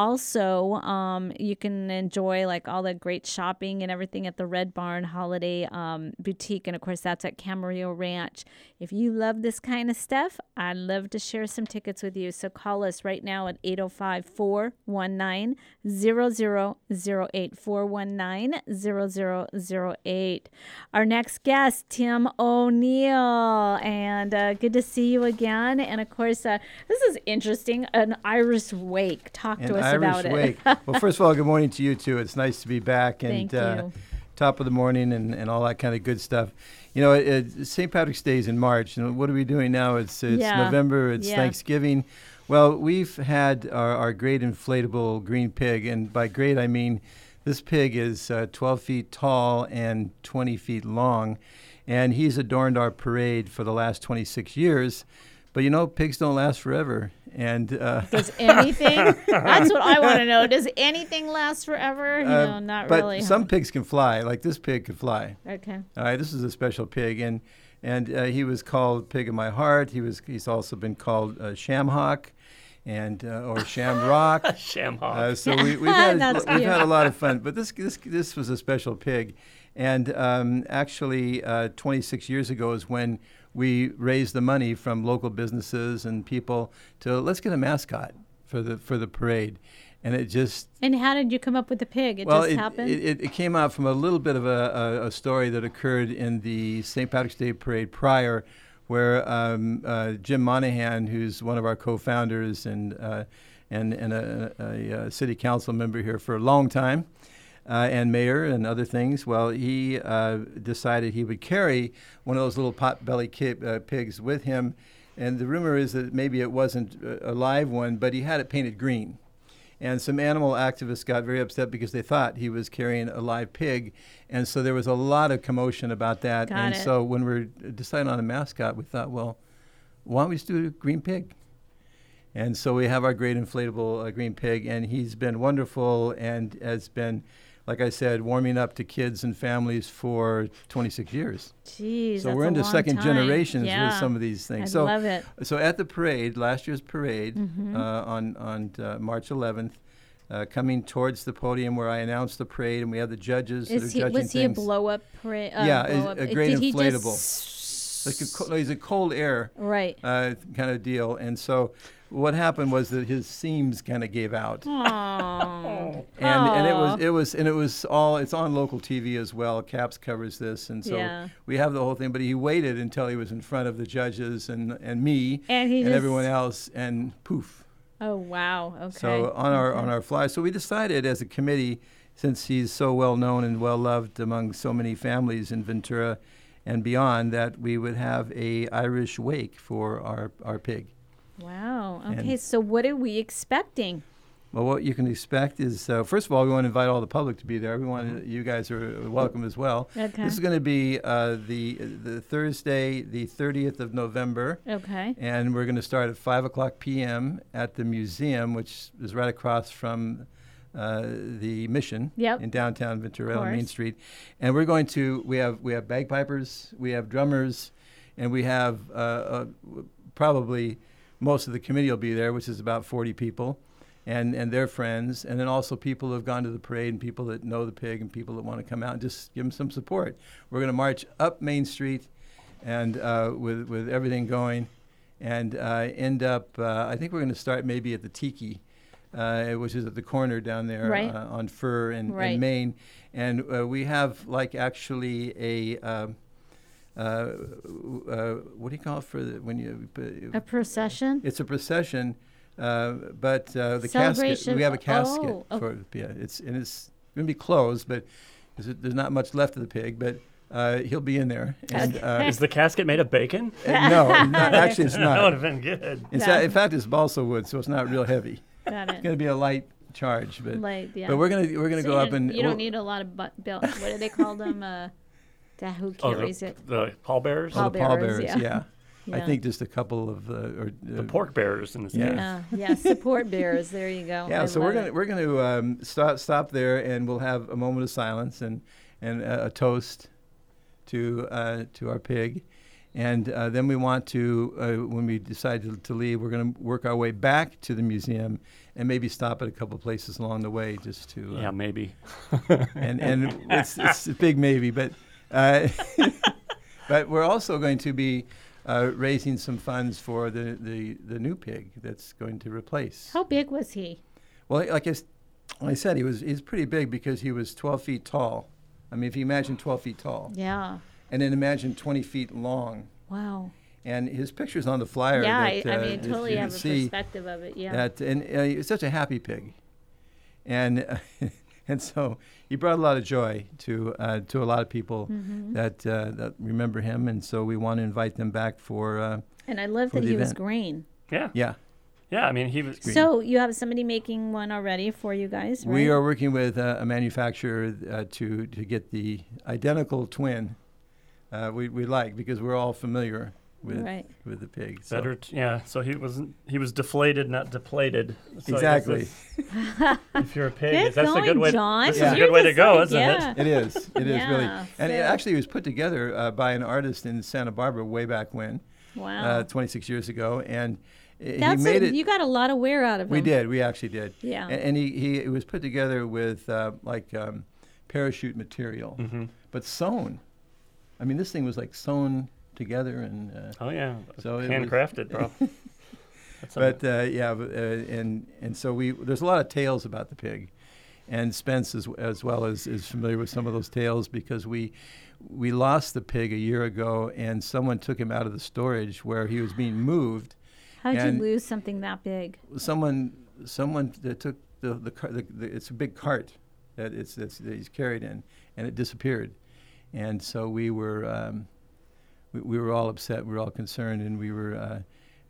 Also, um, you can enjoy like all the great shopping and everything at the Red Barn Holiday um, Boutique, and of course that's at Camarillo Ranch. If you love this kind of stuff, I'd love to share some tickets with you. So call us right now at eight oh five, four one nine, zero zero zero eight, four one nine, zero zero zero eight. Our next guest, Tim O'Neill, and uh, good to see you again. And of course, uh, this is interesting, an Irish wake. Talk to us Irish about it. wake. Well, first of all, good morning to you too. It's nice to be back, and Thank you. Uh, top of the morning, and, and all that kind of good stuff. You know, it, Saint Patrick's Day is in March, and what are we doing now? It's it's Yeah. November. It's Yeah. Thanksgiving. Well, we've had our, our great inflatable green pig, and by great I mean this pig is uh, twelve feet tall and twenty feet long, and he's adorned our parade for the last twenty-six years. But you know, pigs don't last forever. And uh, Does anything? That's what I want to know. Does anything last forever? You uh, know, not but really. some huh? pigs can fly. Like this pig could fly. Okay. All right, this is a special pig, and and uh, he was called Pig of My Heart. He was he's also been called uh, Shamhawk, and uh, or Shamrock. Shamhawk. Uh, so we, we've had That's we've had a cute. lot of fun. But this this this was a special pig, and um, actually uh, twenty-six years ago is when we raised the money from local businesses and people to let's get a mascot for the for the parade, and it just And how did you come up with the pig? It well, just it, happened? It, it came out from a little bit of a, a, a story that occurred in the Saint Patrick's Day parade prior, where um, uh, Jim Monahan, who's one of our co-founders and uh, and and a, a, a city council member here for a long time, uh, and mayor and other things. Well, he uh, decided he would carry one of those little pot-belly ki- uh, pigs with him, and the rumor is that maybe it wasn't a, a live one, but he had it painted green. And some animal activists got very upset because they thought he was carrying a live pig. And so there was a lot of commotion about that. Got and it. so when we were deciding on a mascot, we thought, well, why don't we just do a green pig? And so we have our great inflatable uh, green pig, and he's been wonderful and has been, like I said, warming up to kids and families for twenty-six years. Jeez, So that's we're a into long second time. generations Yeah. with some of these things. I so, love it. So at the parade, last year's parade, Mhm. uh, on on uh, March eleventh, uh, coming towards the podium where I announced the parade, and we have the judges that are Is he, judging was he a things. blow up parade? Uh, yeah, blow it's up- a great did he inflatable. just- Like a, co- no, he's a cold air Right. uh, kind of deal, and so what happened was that his seams kind of gave out. Aww. And, and it Aw. was it was and it was all it's on local T V as well. Caps covers this, and so Yeah. we have the whole thing. But he waited until he was in front of the judges and and me And he just- everyone else, and poof. Oh wow. Okay. So on our Okay. on our fly, so we decided as a committee, since he's so well known and well loved among so many families in Ventura and beyond, that we would have a Irish wake for our our pig. Wow. And- Okay. So what are we expecting? Well, what you can expect is, uh, first of all, we want to invite all the public to be there. We want you guys are welcome as well. Okay. This is going to be uh, the the Thursday, the thirtieth of November. Okay. And we're going to start at five o'clock p.m. at the museum, which is right across from uh, the Mission Yep. in downtown Ventura Of on Main course. Street. And we're going to we have we have bagpipers, we have drummers, and we have uh, uh, probably most of the committee will be there, which is about forty people. And, and their friends, and then also people who have gone to the parade, and people that know the pig, and people that want to come out and just give them some support. We're going to march up Main Street, and uh, with with everything going, and uh, end up. Uh, I think we're going to start maybe at the Tiki, uh, which is at the corner down there Right. uh, on Fur and, Right. and Main, and uh, we have like actually a. Uh, uh, uh, what do you call it for the, when you? A procession? It's a procession. Uh, but uh, the casket, Celebration. we have a casket Oh, oh. for yeah. It's and it's going to be closed, but there's, there's not much left of the pig. But uh, he'll be in there. And, uh, Is the casket made of bacon? uh, no, not, actually it's not. That would have been good. In, sa- in fact, it's balsa wood, so it's not real heavy. Got It's it. going to be a light charge, but Light, yeah. but we're gonna we're gonna So go you up don't- and you don't we'll- need a lot of bu- belt. What do they call them? Uh, da- who Oh, the, carries it? the pallbearers? oh, the pallbearers, yeah. yeah. I Yeah. think just a couple of uh, or uh, The pork bearers in this Yeah. case. Yeah, yeah, support bears. There you go. Yeah, I so we're love gonna it. we're gonna um, stop stop there, and we'll have a moment of silence and and uh, a toast to uh, to our pig, and uh, then we want to uh, when we decide to, to leave, we're gonna work our way back to the museum and maybe stop at a couple places along the way just to uh, Yeah, maybe. and and it's it's a big maybe, but uh, but we're also going to be uh, raising some funds for the, the, the new pig that's going to replace. How big was he? Well, like I, s- like I said, he was he's pretty big because he was twelve feet tall. I mean, if you imagine twelve feet tall, Yeah. and then imagine twenty feet long, Wow. and his picture's on the flyer. Yeah, I, that, I uh, mean, if totally you have can a see perspective of it. Yeah. That and uh, he's such a happy pig, and uh, and so he brought a lot of joy to uh, to a lot of people Mhm. that uh, that remember him, and so we want to invite them back for. Uh, and I love for that the he was event. green. Yeah. Yeah. Yeah, I mean, he was. So you have somebody making one already for you guys, right? We are working with uh, a manufacturer uh, to to get the identical twin. Uh, we we like because we're all familiar with Right. with the pig. So. Better, t- yeah. So he wasn't. He was deflated, not deflated. So I guess Exactly. that's- If you're a pig, Good that's a good going, way. John. This Yeah. is a good way to You're go, just isn't like, yeah. it? It is. It is really. Yeah, And it so- actually was put together uh, by an artist in Santa Barbara way back when, Wow. uh, twenty-six years ago, and uh, That's he made a, it. you got a lot of wear out of him. We did. We actually did. Yeah. And, and he, he it was put together with uh, like um, parachute material, Mm-hmm. but sewn. I mean, this thing was like sewn together, and uh, Oh yeah. so it was- handcrafted, bro. That's a- But uh, yeah, but, uh, and and so we there's a lot of tales about the pig, and Spence as as well as is familiar with some of those tales because we we lost the pig a year ago, and someone took him out of the storage where he was being moved. How'd you and lose something that big? Someone someone that took the the, car, the, the it's a big cart that it's that's, that he's carried in, and it disappeared, and so we were um, we, we were all upset, we were all concerned, and we were. Uh,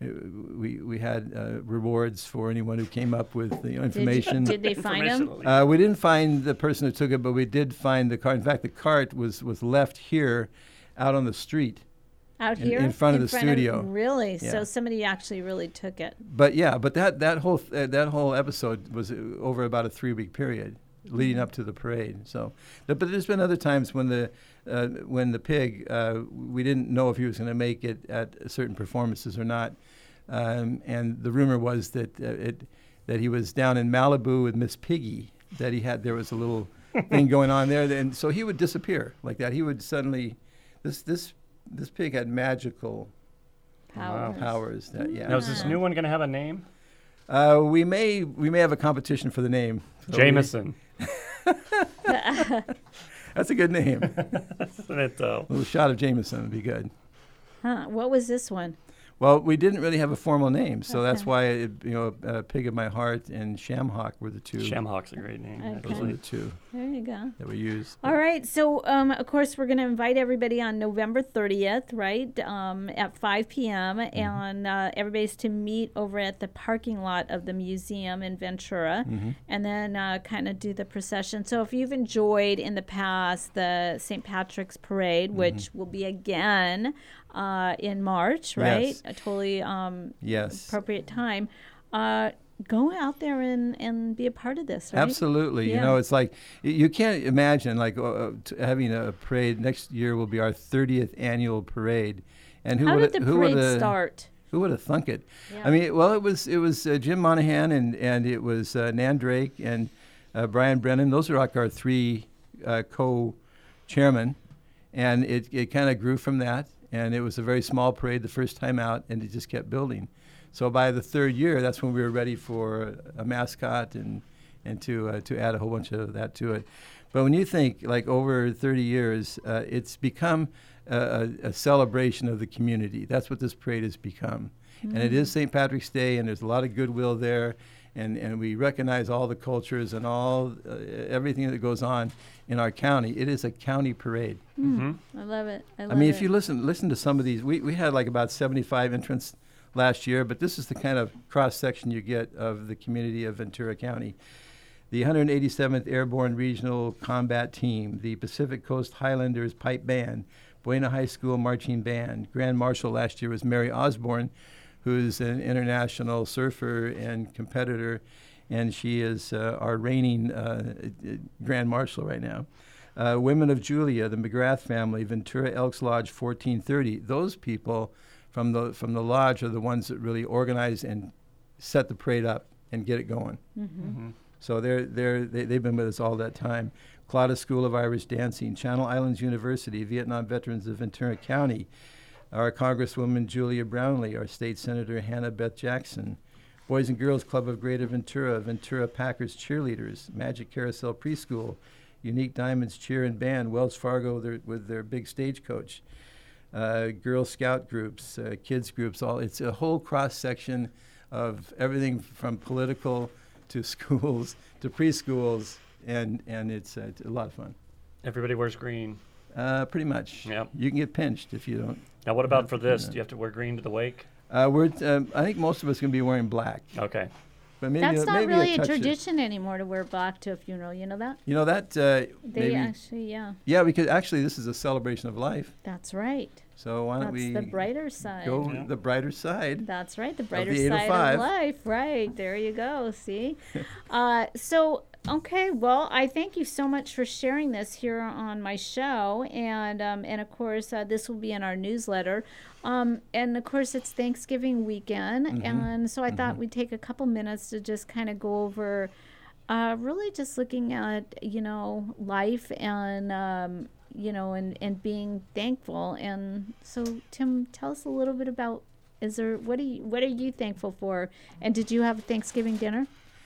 we we had uh, rewards for anyone who came up with the information. Did, you, did they find him? Uh, we didn't find the person who took it, but we did find the cart. In fact, the cart was, was left here out on the street. Out in- here? in front of the studio. Really? Yeah. So somebody actually really took it. But yeah, but that, that whole th- uh, that whole episode was uh, over about a three week period leading up to the parade. So, th- but there's been other times when the uh, when the pig uh, we didn't know if he was going to make it at certain performances or not, um, and the rumor was that uh, it that he was down in Malibu with Miss Piggy, that he had there was a little thing going on there, and so he would disappear like that. He would suddenly this this this pig had magical Powers. powers that yeah. Now, is this new one going to have a name? Uh, we may we may have a competition for the name. So we- Jameson. That's a good name. Isn't it, though? A little shot of Jameson would be good. Huh. What was this one? Well, we didn't really have a formal name, so that's Okay. why it, you know, uh, Pig of My Heart and Shamhawk were the two. Shamhawk's a great name. Okay. Those were the two There you go. that we used. All right. So, um, of course, we're going to invite everybody on November thirtieth, right, um, at five p.m. Mm-hmm. And uh, everybody's to meet over at the parking lot of the museum in Ventura Mhm. and then uh, kind of do the procession. So if you've enjoyed in the past the Saint Patrick's Parade, Mm-hmm. which will be again uh, in March, right? Yes. A totally um, Yes. appropriate time. Uh, go out there and, and be a part of this, right? Absolutely. Yeah. You know, it's like y- you can't imagine like uh, uh, t- having a parade. Next year will be our thirtieth annual parade, and who How would did the who parade would start? Who would have thunk it? Yeah. I mean, well, it was it was uh, Jim Monahan and and it was uh, Nan Drake and uh, Brian Brennan. Those are like our three uh, co-chairmen, and it it kind of grew from that. And it was a very small parade the first time out, and it just kept building. So by the third year, that's when we were ready for a mascot and and to uh, to add a whole bunch of that to it. But when you think like over thirty years, uh, it's become a, a, a celebration of the community. That's what this parade has become. And it is Saint Patrick's Day, and there's a lot of goodwill there. and, and we recognize all the cultures and all uh, everything that goes on in our county. It is a county parade. Mm. Mm-hmm. I love it. I, love I mean, it. if you listen listen to some of these, we, we had like about seventy-five entrants last year, but this is the kind of cross-section you get of the community of Ventura County. The one hundred eighty-seventh Airborne Regional Combat Team, the Pacific Coast Highlanders Pipe Band, Buena High School Marching Band. Grand Marshal last year was Mary Osborne, who's an international surfer and competitor, and she is uh, our reigning uh, Grand Marshal right now. Uh, Women of Julia, the McGrath family, Ventura Elks Lodge fourteen thirty. Those people from the from the lodge are the ones that really organize and set the parade up and get it going. Mm-hmm. Mm-hmm. So they're they're they, they've been with us all that time. Claudia School of Irish Dancing, Channel Islands University, Vietnam Veterans of Ventura County, our Congresswoman Julia Brownlee, our State Senator Hannah Beth Jackson, Boys and Girls Club of Greater Ventura, Ventura Packers Cheerleaders, Magic Carousel Preschool, Unique Diamonds Cheer and Band, Wells Fargo their, with their big stagecoach, uh, Girl Scout groups, uh, kids groups. All it's a whole cross section of everything from political to schools to preschools, and and it's, uh, it's a lot of fun. Everybody wears green. Uh, pretty much. Yep. You can get pinched if you don't. Now, what about uh, for this? uh, Do you have to wear green to the wake? Uh, we're um, I think most of us are going to be wearing black. Okay. But maybe That's a, not maybe really a, a, touch of- tradition anymore to wear black to a funeral. You know that? You know that uh, They maybe, actually, yeah. Yeah, because actually this is a celebration of life. That's right. So why don't That's we the brighter side. go Yeah. the brighter side? That's right, the brighter the side eight oh five. of life. Right, there you go. See? uh, so, okay, well, I thank you so much for sharing this here on my show. And, um, and of course, uh, this will be in our newsletter. Um, and, of course, it's Thanksgiving weekend. Mhm. And so I thought Mhm. we'd take a couple minutes to just kind of go over uh, really just looking at, you know, life and, um, you know, and, and being thankful. And so, Tim, tell us a little bit about, is there, what are you, what are you thankful for? And did you have a Thanksgiving dinner?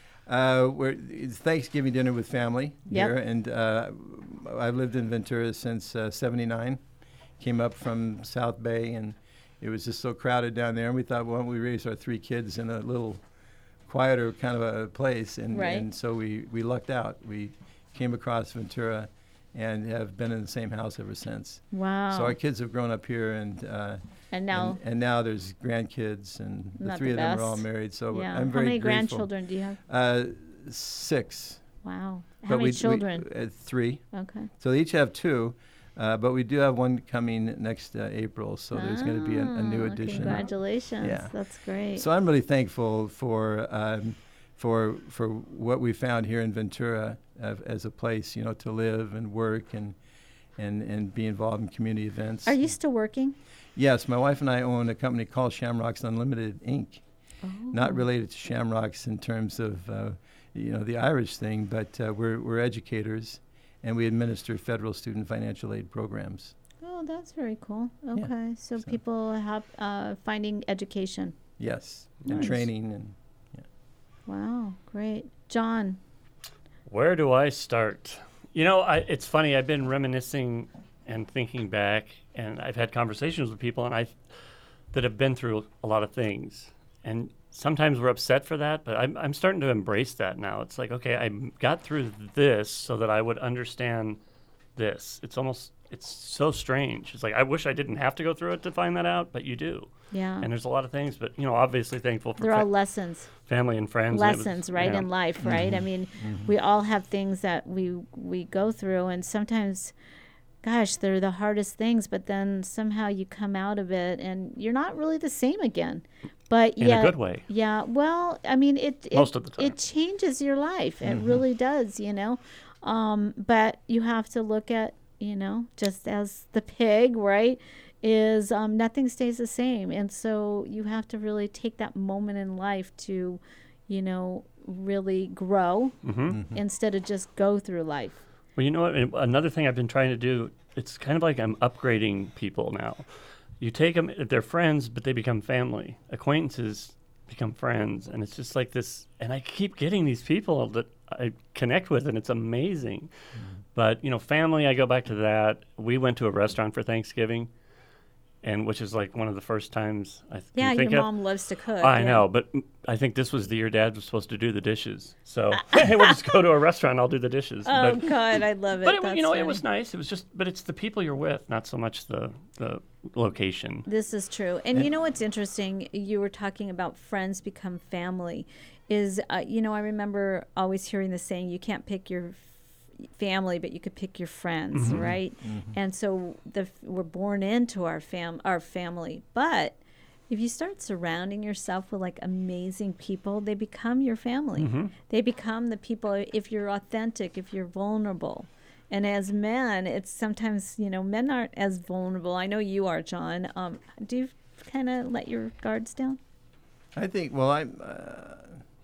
Uh, we're, it's Thanksgiving dinner with family Yep. here, and uh, I've lived in Ventura since uh, seventy-nine. Came up from South Bay, and it was just so crowded down there. And we thought, well, why don't we raise our three kids in a little quieter kind of a place? And, Right. and so we, we lucked out. We came across Ventura and have been in the same house ever since. Wow. So our kids have grown up here, and uh, And now- and, and now there's grandkids, and the Not three the of them are all best. married. So Yeah. I'm How very many grateful. grandchildren do you have? Uh, six. Wow. How But many we- we- children? uh, three. Okay. So they each have two, uh, but we do have one coming next uh, April. So there's going to be a, a new Ah, addition. Congratulations. Yeah. That's great. So I'm really thankful for um, for for what we found here in Ventura uh, as a place, you know, to live and work and and and be involved in community events. Are you still working? Yes, my wife and I own a company called Shamrocks Unlimited Incorporated. Oh. Not related to Shamrocks in terms of uh, you know the Irish thing, but uh, we're we're educators, and we administer federal student financial aid programs. Oh, that's very cool. Yeah. Okay. So, people have uh, finding education. Yes, and Nice. training and Wow. Great. John. Where do I start? You know, I, it's funny. I've been reminiscing and thinking back, and I've had conversations with people, and I that have been through a lot of things, and sometimes we're upset for that. But I'm I'm starting to embrace that now. It's like, okay, I got through this so that I would understand this. It's almost it's so strange. It's like I wish I didn't have to go through it to find that out, but you do. Yeah. And there's a lot of things, but you know, obviously thankful for They're fa- all lessons. family and friends. and it was- Lessons, right, yeah. in life, right? I mean, Mhm. we all have things that we we go through, and sometimes, gosh, they're the hardest things. But then somehow you come out of it, and you're not really the same again. But In a yet, good way. Yeah. Well, I mean, it, it Most of the time. it changes your life. It Mhm. really does, you know. Um, but you have to look at, you know, just as the pig, right? Is um, nothing stays the same, and so you have to really take that moment in life to, you know, really grow Mhm. Mhm. instead of just go through life. Well, you know what? and Another thing I've been trying to do, it's kind of like I'm upgrading people now. You take them, they're friends, but they become family. Acquaintances become friends. And it's just like this. And I keep getting these people that I connect with, and it's amazing. But, you know, family, I go back to that. We went to a restaurant for Thanksgiving. and which is like one of the first times I th- Yeah, can think your of. mom loves to cook. I yeah. know, but I think this was the year Dad was supposed to do the dishes. So hey, we'll just go to a restaurant. I'll do the dishes. Oh but, God, I love it. But it, That's you know, funny. it was nice. It was just, but it's the people you're with, not so much the the location. This is true. And you know what's interesting? You were talking about friends become family. Is, uh, you know, I remember always hearing the saying, you can't pick your f- family, but you could pick your friends, Mhm. right? Mhm. And so the we're born into our fam our family. But if you start surrounding yourself with like amazing people, they become your family. Mhm. They become the people, if you're authentic, if you're vulnerable. And as men, it's sometimes, you know, men aren't as vulnerable. I know you are, John. Um, do you kind of let your guards down? I think. Well, I'm. Uh,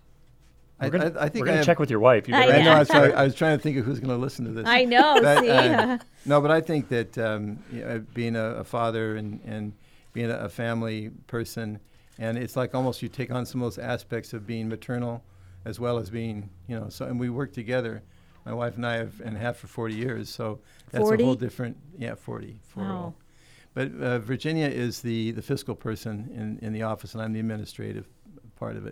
I, We're gonna, I, I think we're gonna I have- check with your wife. You I better I know. I was, know. trying, I was trying to think of who's going to listen to this. I know, But, see? uh, no, but I think that um, you know, being a, a father and, and being a, a family person, and it's like almost you take on some of those aspects of being maternal, as well as being, you know. So and we work together. My wife and I have and have for forty years. So that's forty? a whole different. Yeah, forty. forty. Wow. But uh, Virginia is the, the fiscal person in, in the office, and I'm the administrative part of it.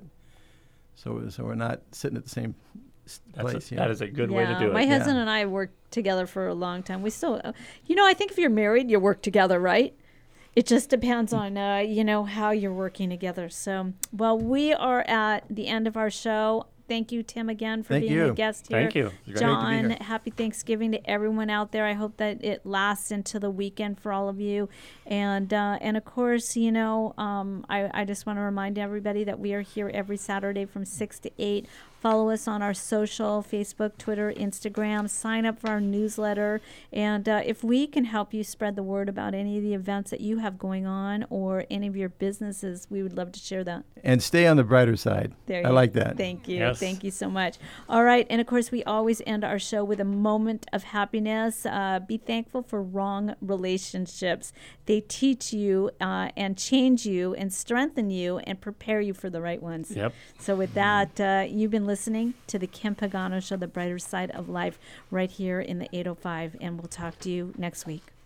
So so we're not sitting at the same s- That's place. a, you know. that is a good way to Yeah, do it. my husband Yeah. and I worked together for a long time. We still, uh, you know, I think if you're married, you work together, right? It just depends on, uh, you know, how you're working together. So, well, we are at the end of our show. Thank you, Tim, again for Thank being you. a guest here. Thank you. It's great to be John, here. happy Thanksgiving to everyone out there. I hope that it lasts into the weekend for all of you. And uh, and of course, you know, um, I, I just want to remind everybody that we are here every Saturday from six to eight. Follow us on our social, Facebook, Twitter, Instagram. Sign up for our newsletter. And uh, if we can help you spread the word about any of the events that you have going on or any of your businesses, we would love to share that. And stay on the brighter side. There I you- like that. Thank you. Yes. Thank you so much. All right. And of course, we always end our show with a moment of happiness. Uh, be thankful for wrong relationships. They teach you uh, and change you and strengthen you and prepare you for the right ones. Yep. So with that, uh, you've been listening to the Kim Pagano Show, The Brighter Side of Life, right here in the eight oh five. And we'll talk to you next week.